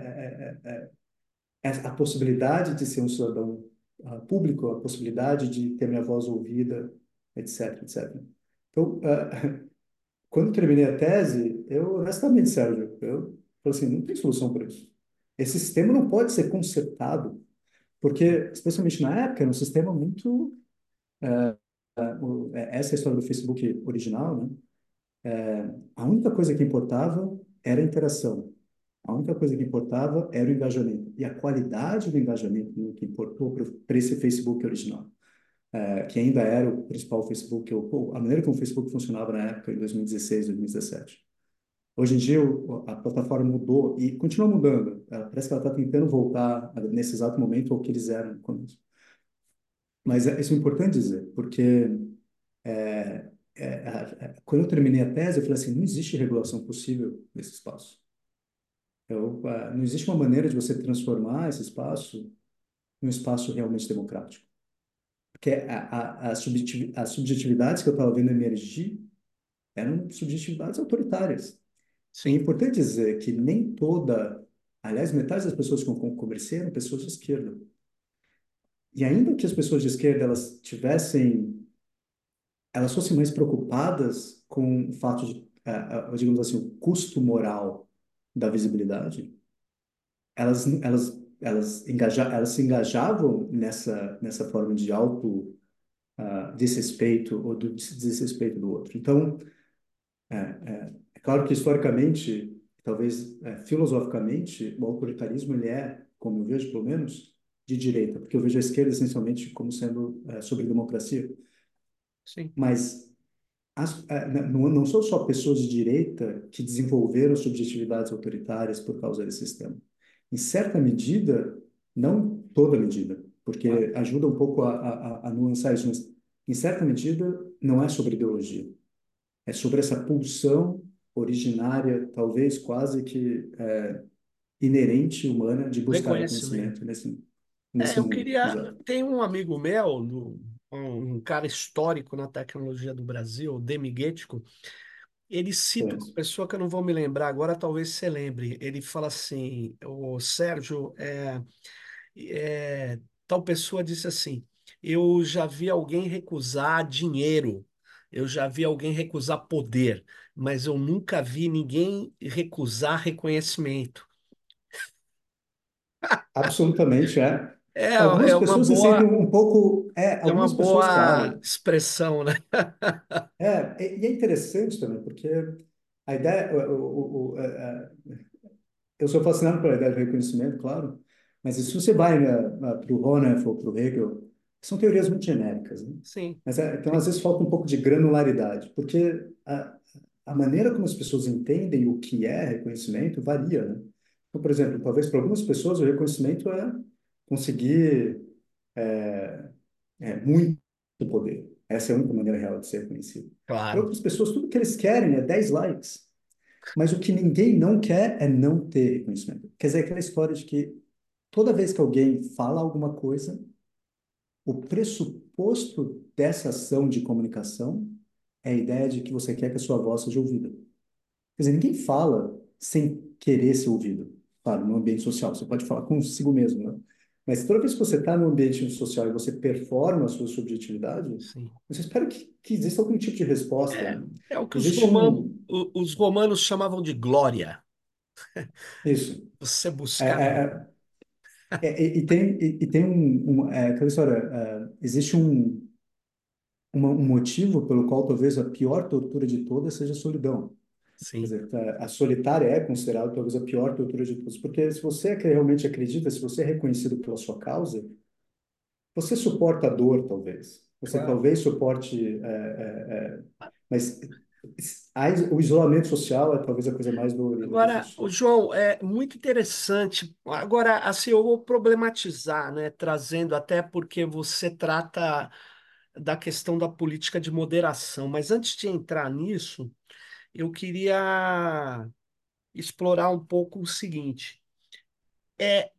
a possibilidade de ser um cidadão público, a possibilidade de ter minha voz ouvida, etc, etc. Então, quando terminei a tese, eu, honestamente, Sérgio, eu falei assim, não tem solução para isso. Esse sistema não pode ser consertado, porque, especialmente na época, era um sistema muito... essa é a história do Facebook original, né? A única coisa que importava era a interação. A única coisa que importava era o engajamento. E a qualidade do engajamento que importou para esse Facebook original, que ainda era o principal Facebook, ou a maneira como o Facebook funcionava na época, em 2016, 2017. Hoje em dia, a plataforma mudou e continua mudando. Parece que ela está tentando voltar nesse exato momento ao que eles eram no começo. Mas isso é importante dizer, porque quando eu terminei a tese, eu falei assim, não existe regulação possível nesse espaço. Não existe uma maneira de você transformar esse espaço num espaço realmente democrático. Porque as subjetividades que eu estava vendo emergir eram subjetividades autoritárias. E é Sim, importante dizer que nem toda, aliás, metade das pessoas que eu conversei eram pessoas de esquerda. E ainda que as pessoas de esquerda elas fossem mais preocupadas com o fato de, digamos assim, o custo moral da visibilidade, elas se engajavam nessa forma de auto desrespeito ou do desrespeito do outro. Então, é claro que historicamente, talvez filosoficamente, o autoritarismo ele é, como eu vejo pelo menos, de direita, porque eu vejo a esquerda essencialmente como sendo sobre democracia. sim, Mas não são só pessoas de direita que desenvolveram subjetividades autoritárias por causa desse sistema. Em certa medida, não toda medida, claro. porque ajuda um pouco a nuançar isso, mas em certa medida não é sobre ideologia, é sobre essa pulsão originária, talvez quase que inerente humana de buscar Reconhecimento. reconhecimento nesse Eu mundo. queria. Exato. Tem um amigo meu, um cara histórico na tecnologia do Brasil, o Demi Guettico. Ele cita uma Conheço. pessoa que eu não vou me lembrar agora, talvez você lembre. Ele fala assim: o Sérgio, tal pessoa disse assim: eu já vi alguém recusar dinheiro, eu já vi alguém recusar poder, mas eu nunca vi ninguém recusar reconhecimento. Absolutamente é. É, Algumas é uma pessoas se sentem boa, um pouco. é uma Algumas pessoas, boa claro. expressão, né? E é interessante também, porque a ideia. Eu sou fascinado pela ideia de reconhecimento, claro, mas se você vai para o Honeff ou para o Hegel, são teorias muito genéricas, né? Sim, Mas, então, às sim, vezes, falta um pouco de granularidade, porque a maneira como as pessoas entendem o que é reconhecimento varia, né? Então, por exemplo, talvez para algumas pessoas o reconhecimento é conseguir muito poder. Essa é a única maneira real de ser reconhecido. Para claro. outras pessoas, tudo que eles querem é 10 likes. Mas o que ninguém não quer é não ter reconhecimento. Quer dizer, aquela história de que toda vez que alguém fala alguma coisa, o pressuposto dessa ação de comunicação é a ideia de que você quer que a sua voz seja ouvida. Quer dizer, ninguém fala sem querer ser ouvido. Claro, no ambiente social, você pode falar consigo mesmo, né? Mas toda vez que você está no ambiente social e você performa a sua subjetividade, Sim. você espera que exista algum tipo de resposta, É, né? é o que Existe um... os romanos chamavam de glória. Isso. Você É, buscar. é, e tem aquela história, existe um motivo pelo qual talvez a pior tortura de todas seja a solidão. Quer Sim, dizer, a solitária é considerada talvez a pior tortura de todas, porque se você realmente acredita, se você é reconhecido pela sua causa, você suporta a dor, talvez. Você claro. talvez suporte, mas o isolamento social é talvez a coisa mais dolorida que Agora, existe. o João, é muito interessante. Agora, assim, eu vou problematizar, né? Trazendo até porque você trata da questão da política de moderação. Mas antes de entrar nisso, eu queria explorar um pouco o seguinte. É,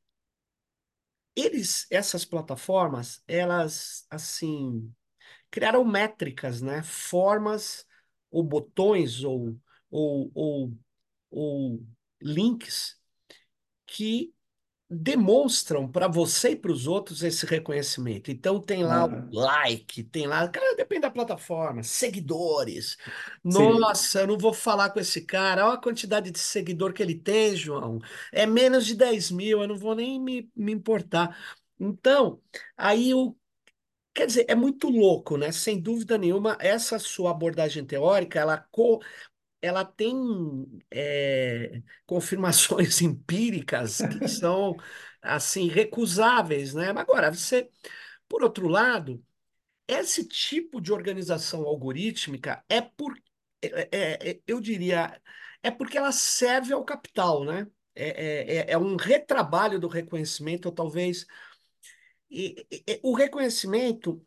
essas plataformas, elas, assim, criaram métricas, né? Formas ou botões ou, ou, ou links que demonstram para você e para os outros esse reconhecimento. Então tem lá o Aham. like, tem lá, cara, depende da plataforma, seguidores. Sim, Nossa, eu não vou falar com esse cara. Olha a quantidade de seguidor que ele tem, João. É menos de 10 mil, eu não vou nem me importar. Então, aí o quer dizer, é muito louco, né? Sem dúvida nenhuma, essa sua abordagem teórica, ela tem confirmações empíricas que são assim recusáveis, né? Agora, por outro lado, esse tipo de organização algorítmica eu diria, é porque ela serve ao capital, né? É um retrabalho do reconhecimento, ou talvez o reconhecimento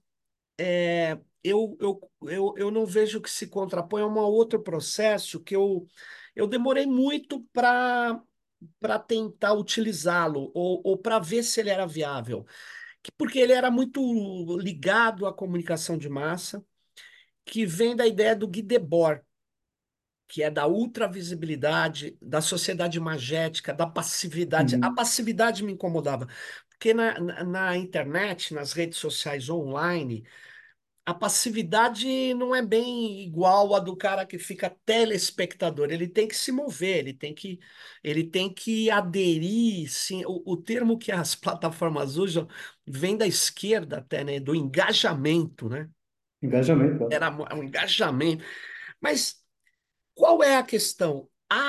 eu não vejo que se contrapõe a um outro processo que eu demorei muito para tentar utilizá-lo ou para ver se ele era viável. Porque ele era muito ligado à comunicação de massa, que vem da ideia do Guy Debord, que é da ultravisibilidade, da sociedade imagética, da passividade. A uhum. passividade me incomodava, porque na internet, nas redes sociais online, a passividade não é bem igual a do cara que fica telespectador. Ele tem que se mover, ele tem que aderir. Sim, o termo que as plataformas usam vem da esquerda até, né? Do engajamento, né? Engajamento, ó. Era um engajamento. Mas qual é a questão?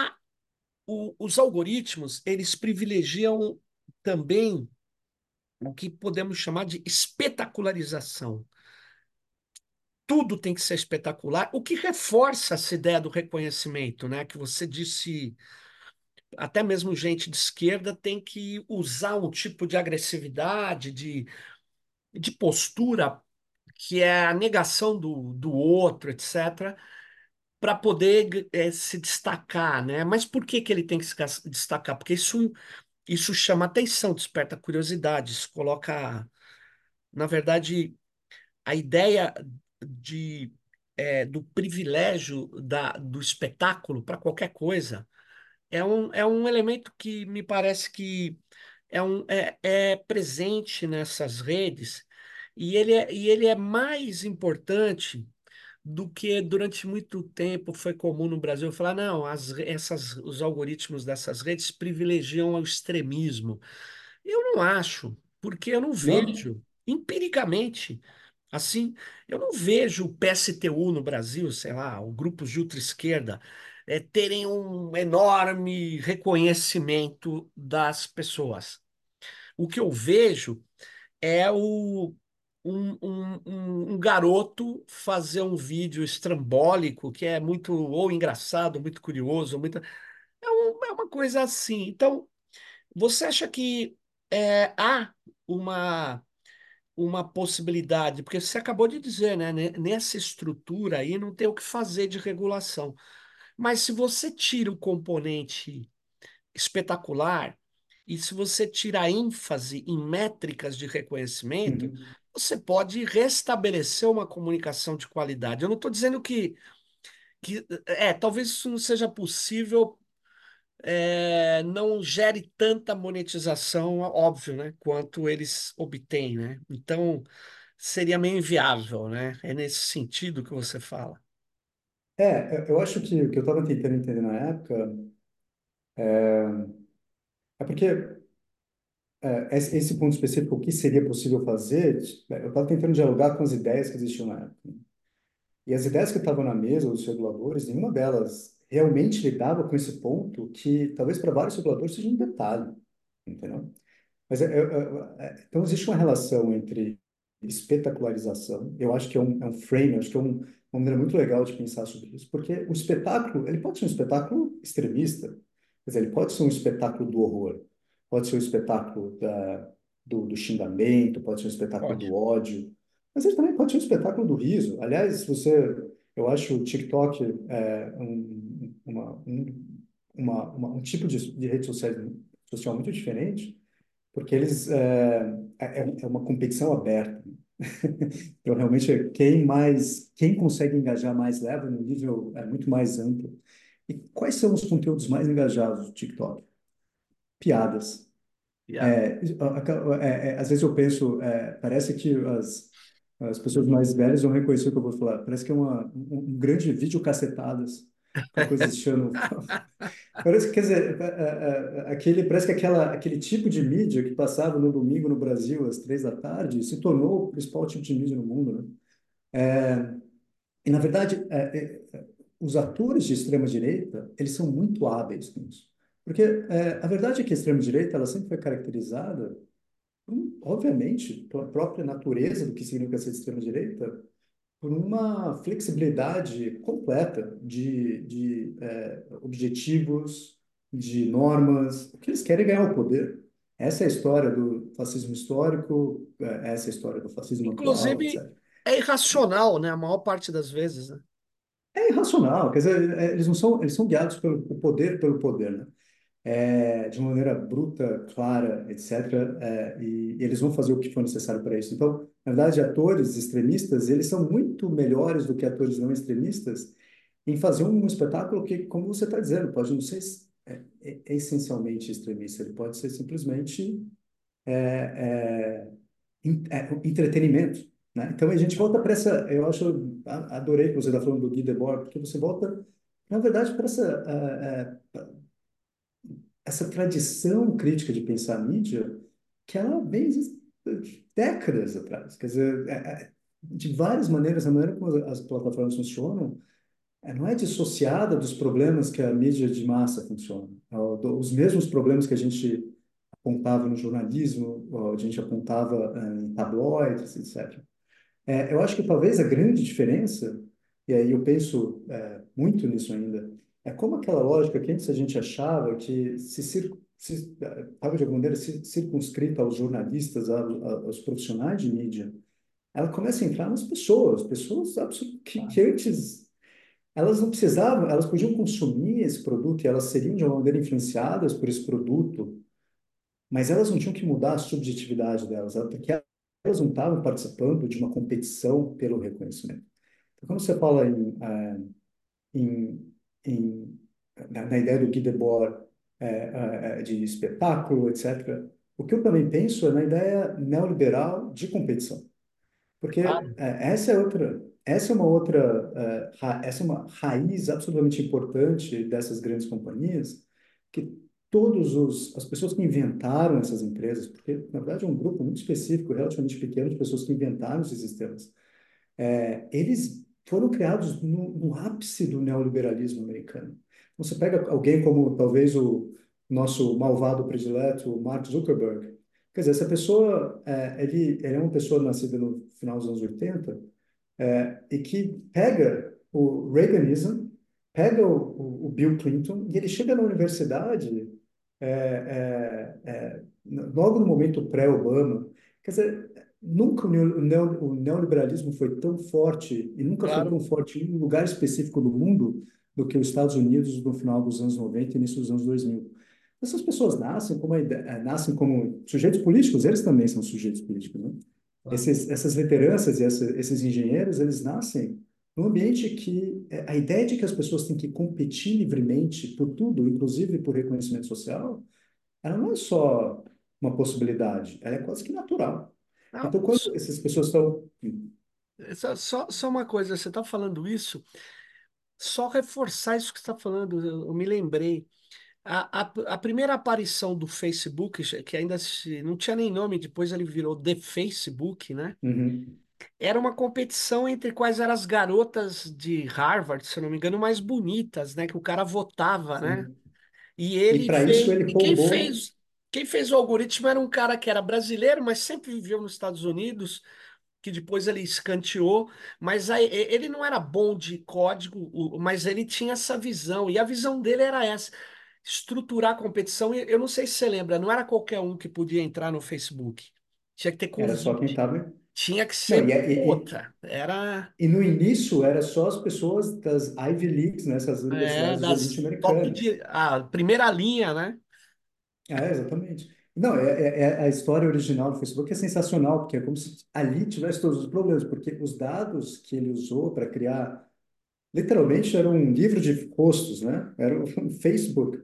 Os algoritmos, eles privilegiam também o que podemos chamar de espetacularização. Tudo tem que ser espetacular, o que reforça essa ideia do reconhecimento, né? Que você disse, até mesmo gente de esquerda tem que usar um tipo de agressividade, de postura, que é a negação do outro, etc., para poder se destacar, né? Mas por que que ele tem que se destacar? Porque isso chama atenção, desperta curiosidade, isso coloca, na verdade, a ideia de, do privilégio do espetáculo para qualquer coisa é um elemento que me parece que é presente nessas redes e ele é mais importante do que durante muito tempo foi comum no Brasil falar, não, os algoritmos dessas redes privilegiam o extremismo. Eu não acho, porque eu não Não? vejo empiricamente. Assim, eu não vejo o PSTU no Brasil, sei lá, o grupos de ultra-esquerda, terem um enorme reconhecimento das pessoas. O que eu vejo é um garoto fazer um vídeo estrambólico que é muito ou engraçado, muito curioso, é uma coisa assim. Então, você acha que há uma uma possibilidade, porque você acabou de dizer, né? Nessa estrutura aí não tem o que fazer de regulação. Mas se você tira o componente espetacular e se você tira a ênfase em métricas de reconhecimento, Uhum. você pode restabelecer uma comunicação de qualidade. Eu não estou dizendo talvez isso não seja possível, não gere tanta monetização, óbvio, né, quanto eles obtêm, né? Então, seria meio inviável, né? É nesse sentido que você fala. Eu acho que o que eu estava tentando entender na época é porque esse ponto específico, o que seria possível fazer, eu estava tentando dialogar com as ideias que existiam na época. E as ideias que estavam na mesa dos reguladores, nenhuma delas realmente lidava com esse ponto que talvez para vários reguladores seja um detalhe, entendeu? Mas então existe uma relação entre espetacularização, eu acho que é um frame, eu acho que uma maneira muito legal de pensar sobre isso, porque o espetáculo, ele pode ser um espetáculo extremista, quer dizer, ele pode ser um espetáculo do horror, pode ser um espetáculo do xingamento, pode ser um espetáculo Pode. do ódio, mas ele também pode ser um espetáculo do riso. Aliás, se você, eu acho o TikTok um tipo de rede social muito diferente, porque eles é uma competição aberta. Então, realmente, quem consegue engajar mais leva no nível muito mais amplo. E quais são os conteúdos mais engajados do TikTok? Piadas. Yeah. Às vezes eu penso, parece que as pessoas mais velhas vão reconhecer o que eu vou falar. Parece que é um grande vídeo cacetadas, aquela coisa desse ano. Parece, quer dizer, parece que aquele tipo de mídia que passava no domingo no Brasil às 3 da tarde se tornou o principal tipo de mídia no mundo, né? E, na verdade, os atores de extrema-direita, eles são muito hábeis com isso. Porque a verdade é que a extrema-direita, ela sempre foi caracterizada, obviamente, pela própria natureza do que significa ser de extrema-direita, por uma flexibilidade completa de objetivos, de normas. O que eles querem é ganhar o poder. Essa é a história do fascismo histórico, essa é a história do fascismo atual, Inclusive, etc. é irracional, né? A maior parte das vezes, né? É irracional, quer dizer, eles não são, eles são guiados pelo poder, né? De uma maneira bruta, clara, etc. E eles vão fazer o que for necessário para isso. Então, na verdade, atores extremistas, eles são muito melhores do que atores não extremistas em fazer um espetáculo que, como você está dizendo, pode não ser essencialmente extremista, ele pode ser simplesmente entretenimento, né? Então, a gente volta para essa, eu acho, adorei que você está falando do Guy Debord, porque você volta, na verdade, para essa tradição crítica de pensar a mídia que ela vem de décadas atrás. Quer dizer, de várias maneiras, a maneira como as plataformas funcionam não é dissociada dos problemas que a mídia de massa funciona. Os mesmos problemas que a gente apontava no jornalismo, ou a gente apontava em tabloides, etc. Eu acho que talvez a grande diferença, e aí eu penso muito nisso ainda, é como aquela lógica que antes a gente achava que estava de alguma maneira circunscrita aos jornalistas, aos profissionais de mídia, ela começa a entrar nas pessoas que antes elas não precisavam, elas podiam consumir esse produto e elas seriam de uma maneira influenciadas por esse produto, mas elas não tinham que mudar a subjetividade delas, porque elas não estavam participando de uma competição pelo reconhecimento. Então, quando você fala em, em na ideia do Guy Debord, de espetáculo, etc., o que eu também penso é na ideia neoliberal de competição. Porque Claro. essa é uma raiz absolutamente importante dessas grandes companhias, que as pessoas que inventaram essas empresas, porque na verdade é um grupo muito específico, relativamente pequeno de pessoas que inventaram esses sistemas, eles foram criados no ápice do neoliberalismo americano. Você pega alguém como talvez o nosso malvado predileto, Mark Zuckerberg. Quer dizer, essa pessoa, ele é uma pessoa nascida no final dos anos 80 e que pega o Reaganism, pega o Bill Clinton e ele chega na universidade logo no momento pré-Obama. Quer dizer, nunca o neoliberalismo foi tão forte e nunca foi tão Claro. forte em um lugar específico do mundo do que os Estados Unidos no final dos anos 90 e início dos anos 2000. Essas pessoas nascem como sujeitos políticos, eles também são sujeitos políticos, né? Claro. Essas lideranças e esses engenheiros, eles nascem num ambiente que a ideia de que as pessoas têm que competir livremente por tudo, inclusive por reconhecimento social, ela não é só uma possibilidade, ela é quase que natural. Não, Então, quando essas pessoas estão. só uma coisa, você está falando isso, só reforçar isso que você está falando, eu me lembrei. A primeira aparição do Facebook, que ainda não tinha nem nome, depois ele virou The Facebook, né? Uhum, era uma competição entre quais eram as garotas de Harvard, se eu não me engano, mais bonitas, né? Que o cara votava, né? Sim. E E ele para isso fez. ele E roubou, quem fez o algoritmo era um cara que era brasileiro, mas sempre viveu nos Estados Unidos, que depois ele escanteou. Mas aí, ele não era bom de código, mas ele tinha essa visão. E a visão dele era essa: estruturar a competição. E eu não sei se você lembra, não era qualquer um que podia entrar no Facebook. Tinha que ter era só quem convite. estava. Tinha que Não, ser outra. Era e no início era só as pessoas das Ivy Leagues, né, essas universidades de elite das top americanas. de. A primeira linha, né? É, exatamente. Não, a história original do Facebook é sensacional, porque é como se ali tivesse todos os problemas, porque os dados que ele usou para criar, literalmente era um livro de rostos, né? Era um Facebook,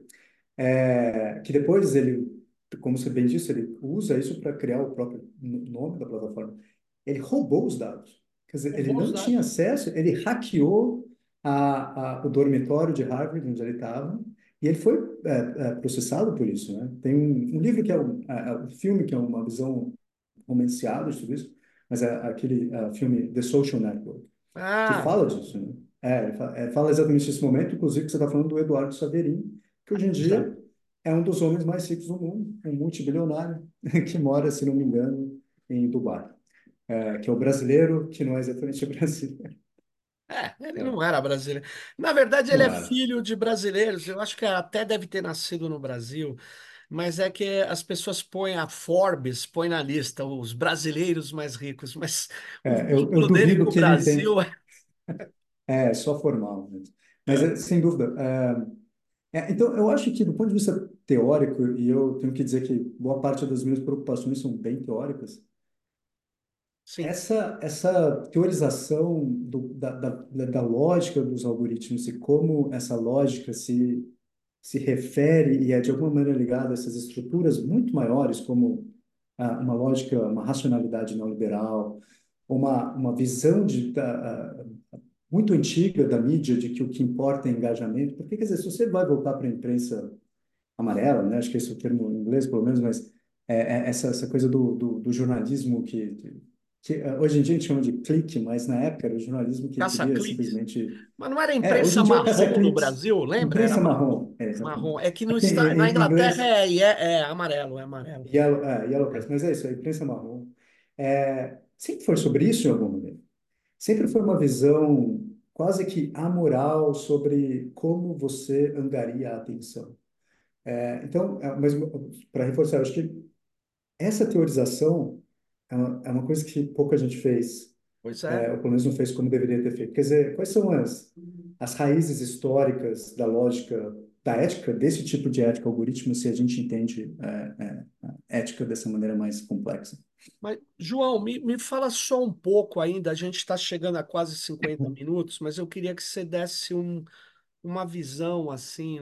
que depois ele, como você bem disse, ele usa isso para criar o próprio nome da plataforma. Ele roubou os dados. Quer dizer, ele Roubou os não tinha dados. acesso, ele hackeou o dormitório de Harvard, onde ele estava, e ele foi processado por isso, né? Tem um livro que é um filme que é uma visão romanceada de tudo isso, mas é aquele filme The Social Network, que Ah, fala disso, né? Fala exatamente nesse momento, inclusive que você está falando do Eduardo Saverin, que hoje em exato. dia é um dos homens mais ricos do mundo, um multibilionário, que mora, se não me engano, em Dubai, que é o brasileiro, que não é exatamente brasileiro. Ele É, não era brasileiro. Na verdade, ele não é era. filho de brasileiros. Eu acho que até deve ter nascido no Brasil, mas é que as pessoas põem a Forbes, põe na lista os brasileiros mais ricos, mas o Eu vínculo dele duvido com o que ele Brasil. tenha. É só formal mesmo. Mas, sem dúvida. Então, eu acho que, do ponto de vista teórico, e eu tenho que dizer que boa parte das minhas preocupações são bem teóricas, Sim, essa teorização da lógica dos algoritmos e como essa lógica se refere e é de alguma maneira ligada a essas estruturas muito maiores, como uma lógica, uma racionalidade neoliberal, uma visão muito antiga da mídia de que o que importa é engajamento. Porque, quer dizer, se você vai voltar para a imprensa amarela, né? Acho que esse é o termo em inglês, pelo menos, mas essa coisa do jornalismo que hoje em dia a gente chama de clique, mas na época era o jornalismo que queria caça-cliques. simplesmente. Mas não era Hoje imprensa em dia é marrom no caça-cliques, Brasil, lembra? Era imprensa marrom. marrom, Marrom. exatamente. É que Aqui, Na em Inglaterra inglês, é amarelo, é amarelo. yellow press, mas é isso, a imprensa marrom. Sempre foi sobre isso em algum momento. Sempre foi uma visão quase que amoral sobre como você angaria a atenção. Então, mas para reforçar, eu acho que essa teorização é uma coisa que pouca gente fez, Pois é. ou pelo menos não fez como deveria ter feito. Quer dizer, quais são as raízes históricas da lógica, da ética, desse tipo de ética algoritmo, se a gente entende a ética dessa maneira mais complexa? Mas, João, me fala só um pouco ainda. A gente está chegando a quase 50 minutos, mas eu queria que você desse uma visão, assim,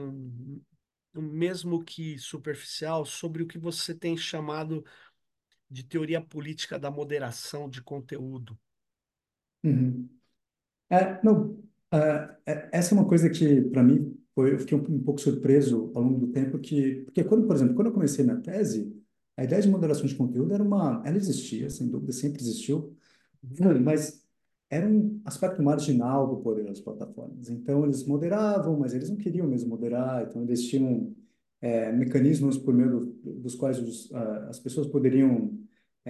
mesmo que superficial, sobre o que você tem chamado de teoria política da moderação de conteúdo. Uhum. Não, essa é uma coisa que, para mim, eu fiquei um pouco surpreso ao longo do tempo, porque quando, por exemplo, quando eu comecei minha tese, a ideia de moderação de conteúdo ela existia, sem dúvida, sempre existiu, mas era um aspecto marginal do poder das plataformas. Então, eles moderavam, mas eles não queriam mesmo moderar, então eles tinham mecanismos por meio dos quais as pessoas poderiam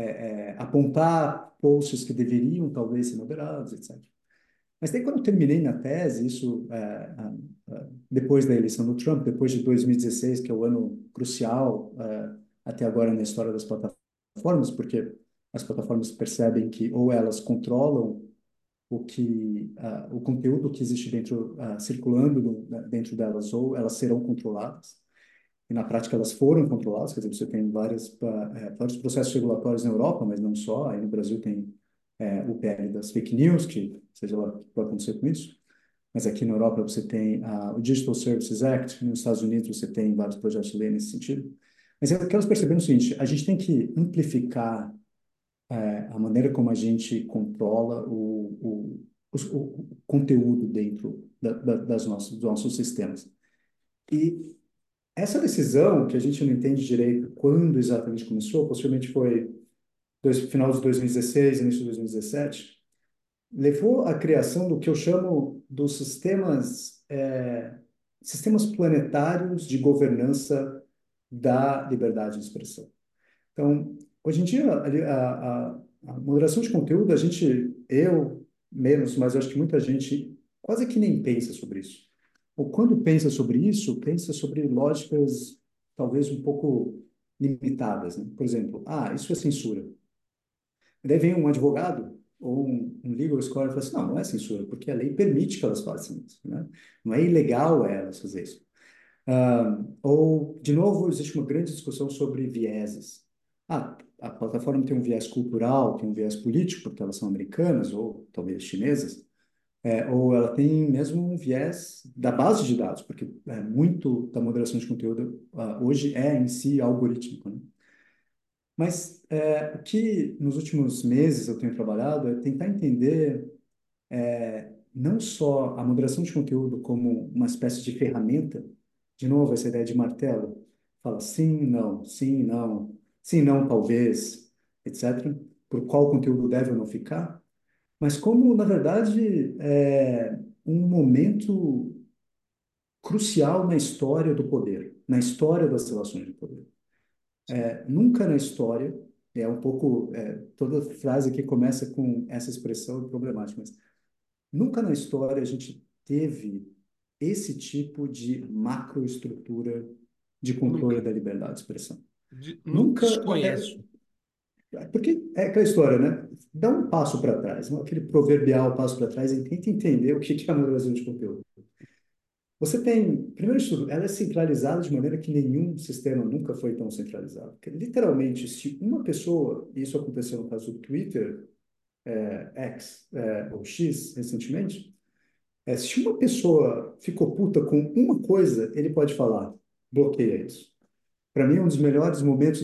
apontar posts que deveriam talvez ser moderados, etc. Mas daí, quando eu terminei minha tese, isso depois da eleição do Trump, depois de 2016, que é o ano crucial até agora na história das plataformas, porque as plataformas percebem que ou elas controlam o conteúdo que existe dentro, circulando dentro delas, ou elas serão controladas. E na prática elas foram controladas, quer dizer, você tem vários processos regulatórios na Europa, mas não só, aí no Brasil tem o PL das fake news, que seja lá o que vai acontecer com isso, mas aqui na Europa você tem o Digital Services Act, nos Estados Unidos você tem vários projetos de lei nesse sentido. Mas eu quero perceber o seguinte, a gente tem que amplificar a maneira como a gente controla o conteúdo dentro dos nossos sistemas. E essa decisão, que a gente não entende direito quando exatamente começou, possivelmente foi final de 2016, início de 2017, levou à criação do que eu chamo dos sistemas planetários de governança da liberdade de expressão. Então, hoje em dia, a moderação de conteúdo, eu menos, mas eu acho que muita gente quase que nem pensa sobre isso. Ou quando pensa sobre isso, pensa sobre lógicas talvez um pouco limitadas, né? Por exemplo, isso é censura. Daí vem um advogado ou um legal scholar e fala assim, não, não é censura, porque a lei permite que elas façam isso, né? Não é ilegal elas fazer isso. Ou, de novo, existe uma grande discussão sobre vieses. A plataforma tem um viés cultural, tem um viés político, porque elas são americanas ou talvez chinesas, ou ela tem mesmo um viés da base de dados, porque muito da moderação de conteúdo hoje é em si algorítmico, né? Mas o que nos últimos meses eu tenho trabalhado é tentar entender não só a moderação de conteúdo como uma espécie de ferramenta, de novo, essa ideia de martelo, fala sim, não, talvez, etc., por qual conteúdo deve ou não ficar, mas como, na verdade, é um momento crucial na história do poder, na história das relações de poder. Nunca na história, toda frase que começa com essa expressão é problemática, mas nunca na história a gente teve esse tipo de macroestrutura de controle Nunca. da liberdade de expressão. Nunca, Desconheço. porque é aquela história, né? Dá um passo para trás, aquele proverbial passo para trás e tenta entender o que é a moderação de conteúdo. Você tem, primeiro de tudo, ela é centralizada de maneira que nenhum sistema nunca foi tão centralizado. Porque, literalmente, se uma pessoa, e isso aconteceu no caso do Twitter, X, ou X, recentemente, se uma pessoa ficou puta com uma coisa, ele pode falar, bloqueia isso. Para mim, um dos melhores momentos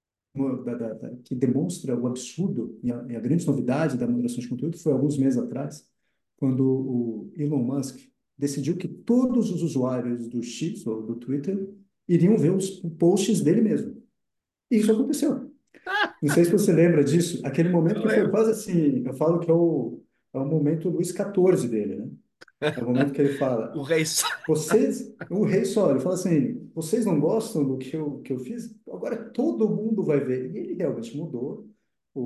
que demonstra o absurdo e a grande novidade da moderação de conteúdo foi alguns meses atrás, quando o Elon Musk decidiu que todos os usuários do X ou do Twitter iriam ver os posts dele mesmo. E isso aconteceu. Não sei se você lembra disso, aquele momento Eu que foi lembro. quase assim, eu falo que é o momento Luís XIV dele, né? É o momento que ele O fala, rei. o rei só, ele fala assim, vocês não gostam do que eu fiz? Agora todo mundo vai ver. E ele realmente mudou o,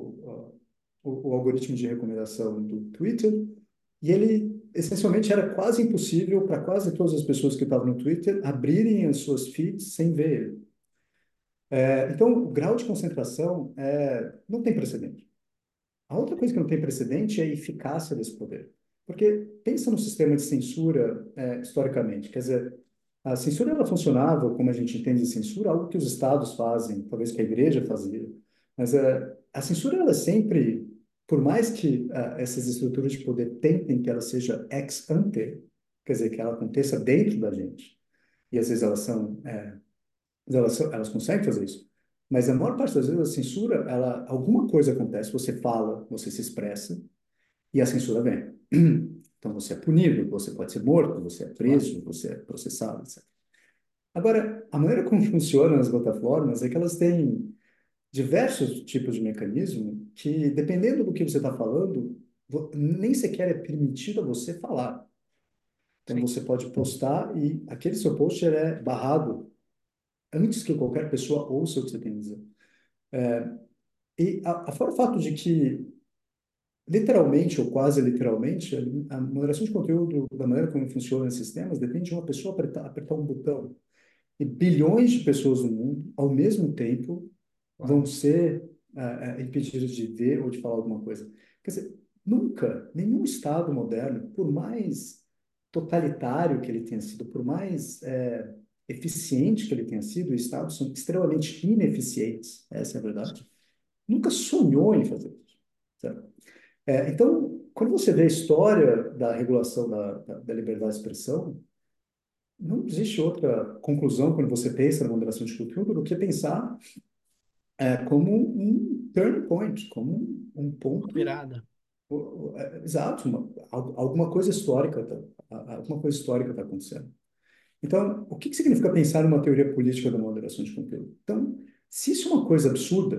o algoritmo de recomendação do Twitter, e ele, essencialmente, era quase impossível para quase todas as pessoas que estavam no Twitter abrirem as suas feeds sem ver ele. Então, o grau de concentração não tem precedente. A outra coisa que não tem precedente é a eficácia desse poder. Porque pensa no sistema de censura historicamente. Quer dizer, a censura ela funcionava, como a gente entende de censura, algo que os estados fazem, talvez que a igreja fazia. Mas a censura, ela é sempre, por mais que essas estruturas de poder tentem que ela seja ex ante, quer dizer, que ela aconteça dentro da gente, e às vezes elas conseguem fazer isso. Mas a maior parte das vezes a censura, alguma coisa acontece, você fala, você se expressa, e a censura vem. Então você é punido, você pode ser morto, você é Claro. preso, você é processado, etc. Agora, a maneira como funcionam as plataformas é que elas têm diversos tipos de mecanismo que, dependendo do que você está falando, nem sequer é permitido a você falar. Então Sim. você pode postar e aquele seu post ele é barrado antes que qualquer pessoa ouça o que você tem a dizer. Fora o fato de que, literalmente ou quase literalmente, a moderação de conteúdo, da maneira como funciona esses sistemas, depende de uma pessoa apertar um botão. E bilhões de pessoas no mundo, ao mesmo tempo, vão Claro. ser impedidas de ver ou de falar alguma coisa. Quer dizer, nunca, nenhum Estado moderno, por mais totalitário que ele tenha sido, por mais eficiente que ele tenha sido, os Estados são extremamente ineficientes, essa é a verdade, nunca sonhou em fazer isso. Certo? Então, quando você vê a história da regulação da liberdade de expressão, não existe outra conclusão quando você pensa na moderação de conteúdo do que pensar como um turning point, como um Uma ponto virada. exato, alguma coisa histórica, alguma coisa histórica está acontecendo. Então, o que significa pensar numa teoria política da moderação de conteúdo? Então, se isso é uma coisa absurda,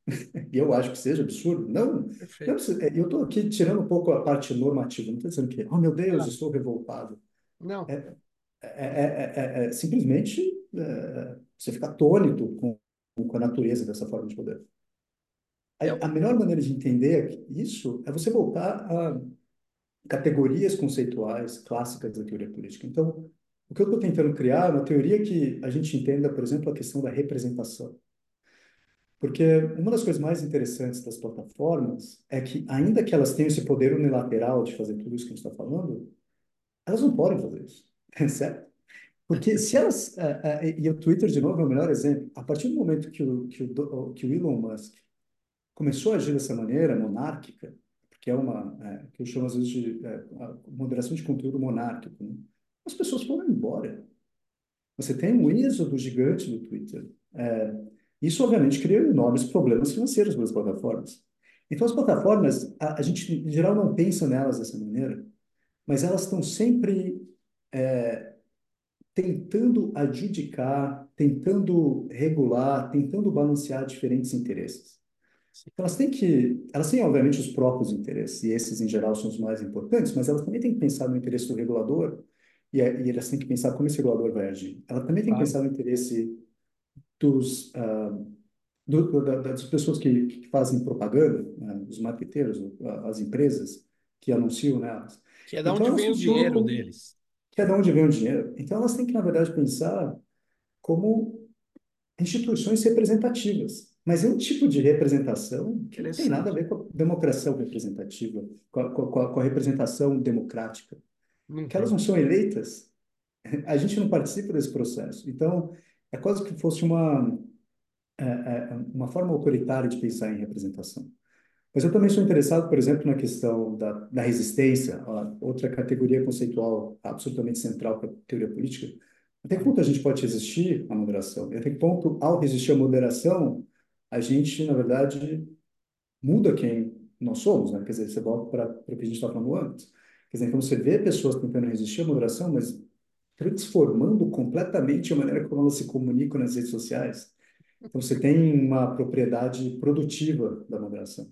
E eu acho que seja absurdo. Não, não, Perfeito. eu estou aqui tirando um pouco a parte normativa, não estou dizendo que, oh meu Deus, Claro. estou revoltado. Não, É, simplesmente você fica atônito com a natureza dessa forma de poder. A eu, melhor maneira de entender isso é você voltar a categorias conceituais clássicas da teoria política. Então, o que eu estou tentando criar é uma teoria que a gente entenda, por exemplo, a questão da representação. Porque uma das coisas mais interessantes das plataformas é que, ainda que elas tenham esse poder unilateral de fazer tudo isso que a gente está falando, elas não podem fazer isso, certo? Porque se elas. E o Twitter, de novo, é o melhor exemplo. A partir do momento que o Elon Musk começou a agir dessa maneira monárquica, que é que eu chamo às vezes de a moderação de conteúdo monárquico, né? As pessoas foram embora. Você tem um êxodo gigante do Twitter. Isso, obviamente, cria enormes problemas financeiros para as plataformas. Então, as plataformas, a gente, em geral, não pensa nelas dessa maneira, mas elas estão sempre tentando adjudicar, tentando regular, tentando balancear diferentes interesses. Então, elas têm, obviamente, os próprios interesses, e esses, em geral, são os mais importantes, mas elas também têm que pensar no interesse do regulador, e elas têm que pensar como esse regulador vai agir. Ela também tem que claro. pensar no interesse dos, das pessoas que fazem propaganda, né, os marqueteiros, as empresas que anunciam nelas. Que é da Então, onde elas vem o funcionam dinheiro como, deles. que é de onde vem o dinheiro. Então, elas têm que, na verdade, pensar como instituições representativas. Mas é um tipo de representação que não tem nada a Interessante. ver com a democracia representativa, com a representação democrática, Não que elas tem. não são eleitas, a gente não participa desse processo. Então, é quase que fosse uma forma autoritária de pensar em representação. Mas eu também sou interessado, por exemplo, na questão da resistência, outra categoria conceitual absolutamente central para a teoria política. Até que Claro. ponto a gente pode resistir à moderação? E até que ponto, ao resistir à moderação, a gente, na verdade, muda quem nós somos, né? Quer dizer, você volta para o que a gente estava falando antes. Quer dizer, então você vê pessoas tentando resistir à moderação, mas transformando completamente a maneira como elas se comunicam nas redes sociais. Então você tem uma propriedade produtiva da moderação.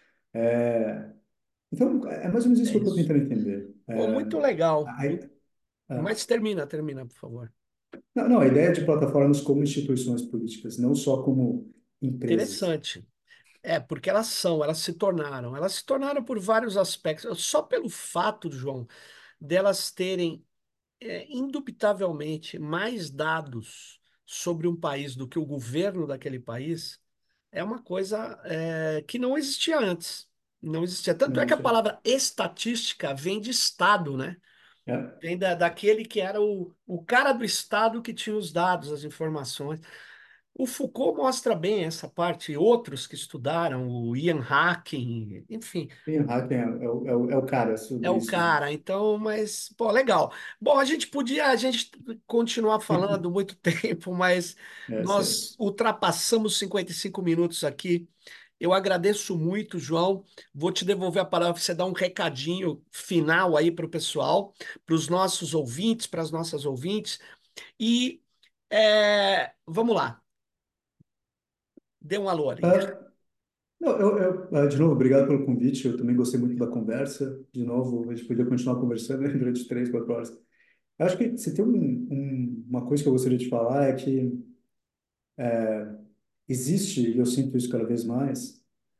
Então, é mais ou menos isso É que eu estou isso. tentando entender. Pô, muito legal. A- a- Mas termina, por favor. não, não, a ideia de plataformas como instituições políticas, não só como empresas. Interessante. É, porque elas se tornaram. Elas se tornaram por vários aspectos. Só pelo fato, João, delas terem, indubitavelmente, mais dados sobre um país do que o governo daquele país, é uma coisa, que não existia antes. Não existia. Tanto é Não que a sei. palavra estatística vem de Estado, né? É, Vem daquele que era o cara do Estado que tinha os dados, as informações. O Foucault mostra bem essa parte, e outros que estudaram, o Ian Hacking, enfim, tem hacking é o cara é sobre o isso, né? cara. Então, mas, pô, legal. Bom, a gente continuar falando muito tempo, mas É certo. nós ultrapassamos 55 minutos aqui. Eu agradeço muito, João. Vou te devolver a palavra para você dar um recadinho final aí para o pessoal, para os nossos ouvintes, para as nossas ouvintes. E vamos lá, dê um alô aí. Ah, não, de novo, obrigado pelo convite. Eu também gostei muito da conversa. De novo, a gente podia continuar conversando né, durante 3, 4 horas. Eu acho que se tem uma coisa que eu gostaria de falar é que existe, e eu sinto isso cada vez mais,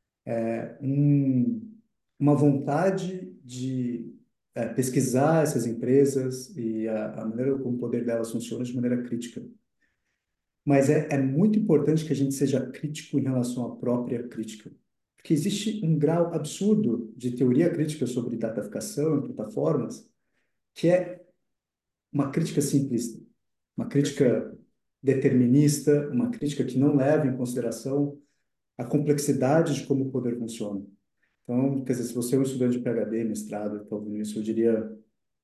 um, uma vontade de pesquisar essas empresas e a maneira como o poder delas funciona de maneira crítica. Mas é muito importante que a gente seja crítico em relação à própria crítica. Porque existe um grau absurdo de teoria crítica sobre dataficação em plataformas, que é uma crítica simplista, uma Perfeito. crítica determinista, uma crítica que não leva em consideração a complexidade de como o poder funciona. Então, quer dizer, se você é um estudante de PhD, mestrado, está ouvindo isso, eu diria,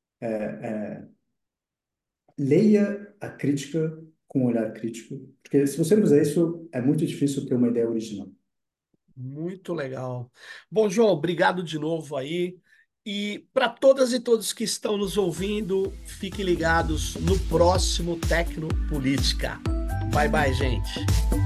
leia a crítica com um olhar crítico, porque se você não fizer isso, é muito difícil ter uma ideia original. Muito legal. Bom, João, obrigado de novo aí. E para todas e todos que estão nos ouvindo, fiquem ligados no próximo Tecnopolítica. Bye, bye, gente.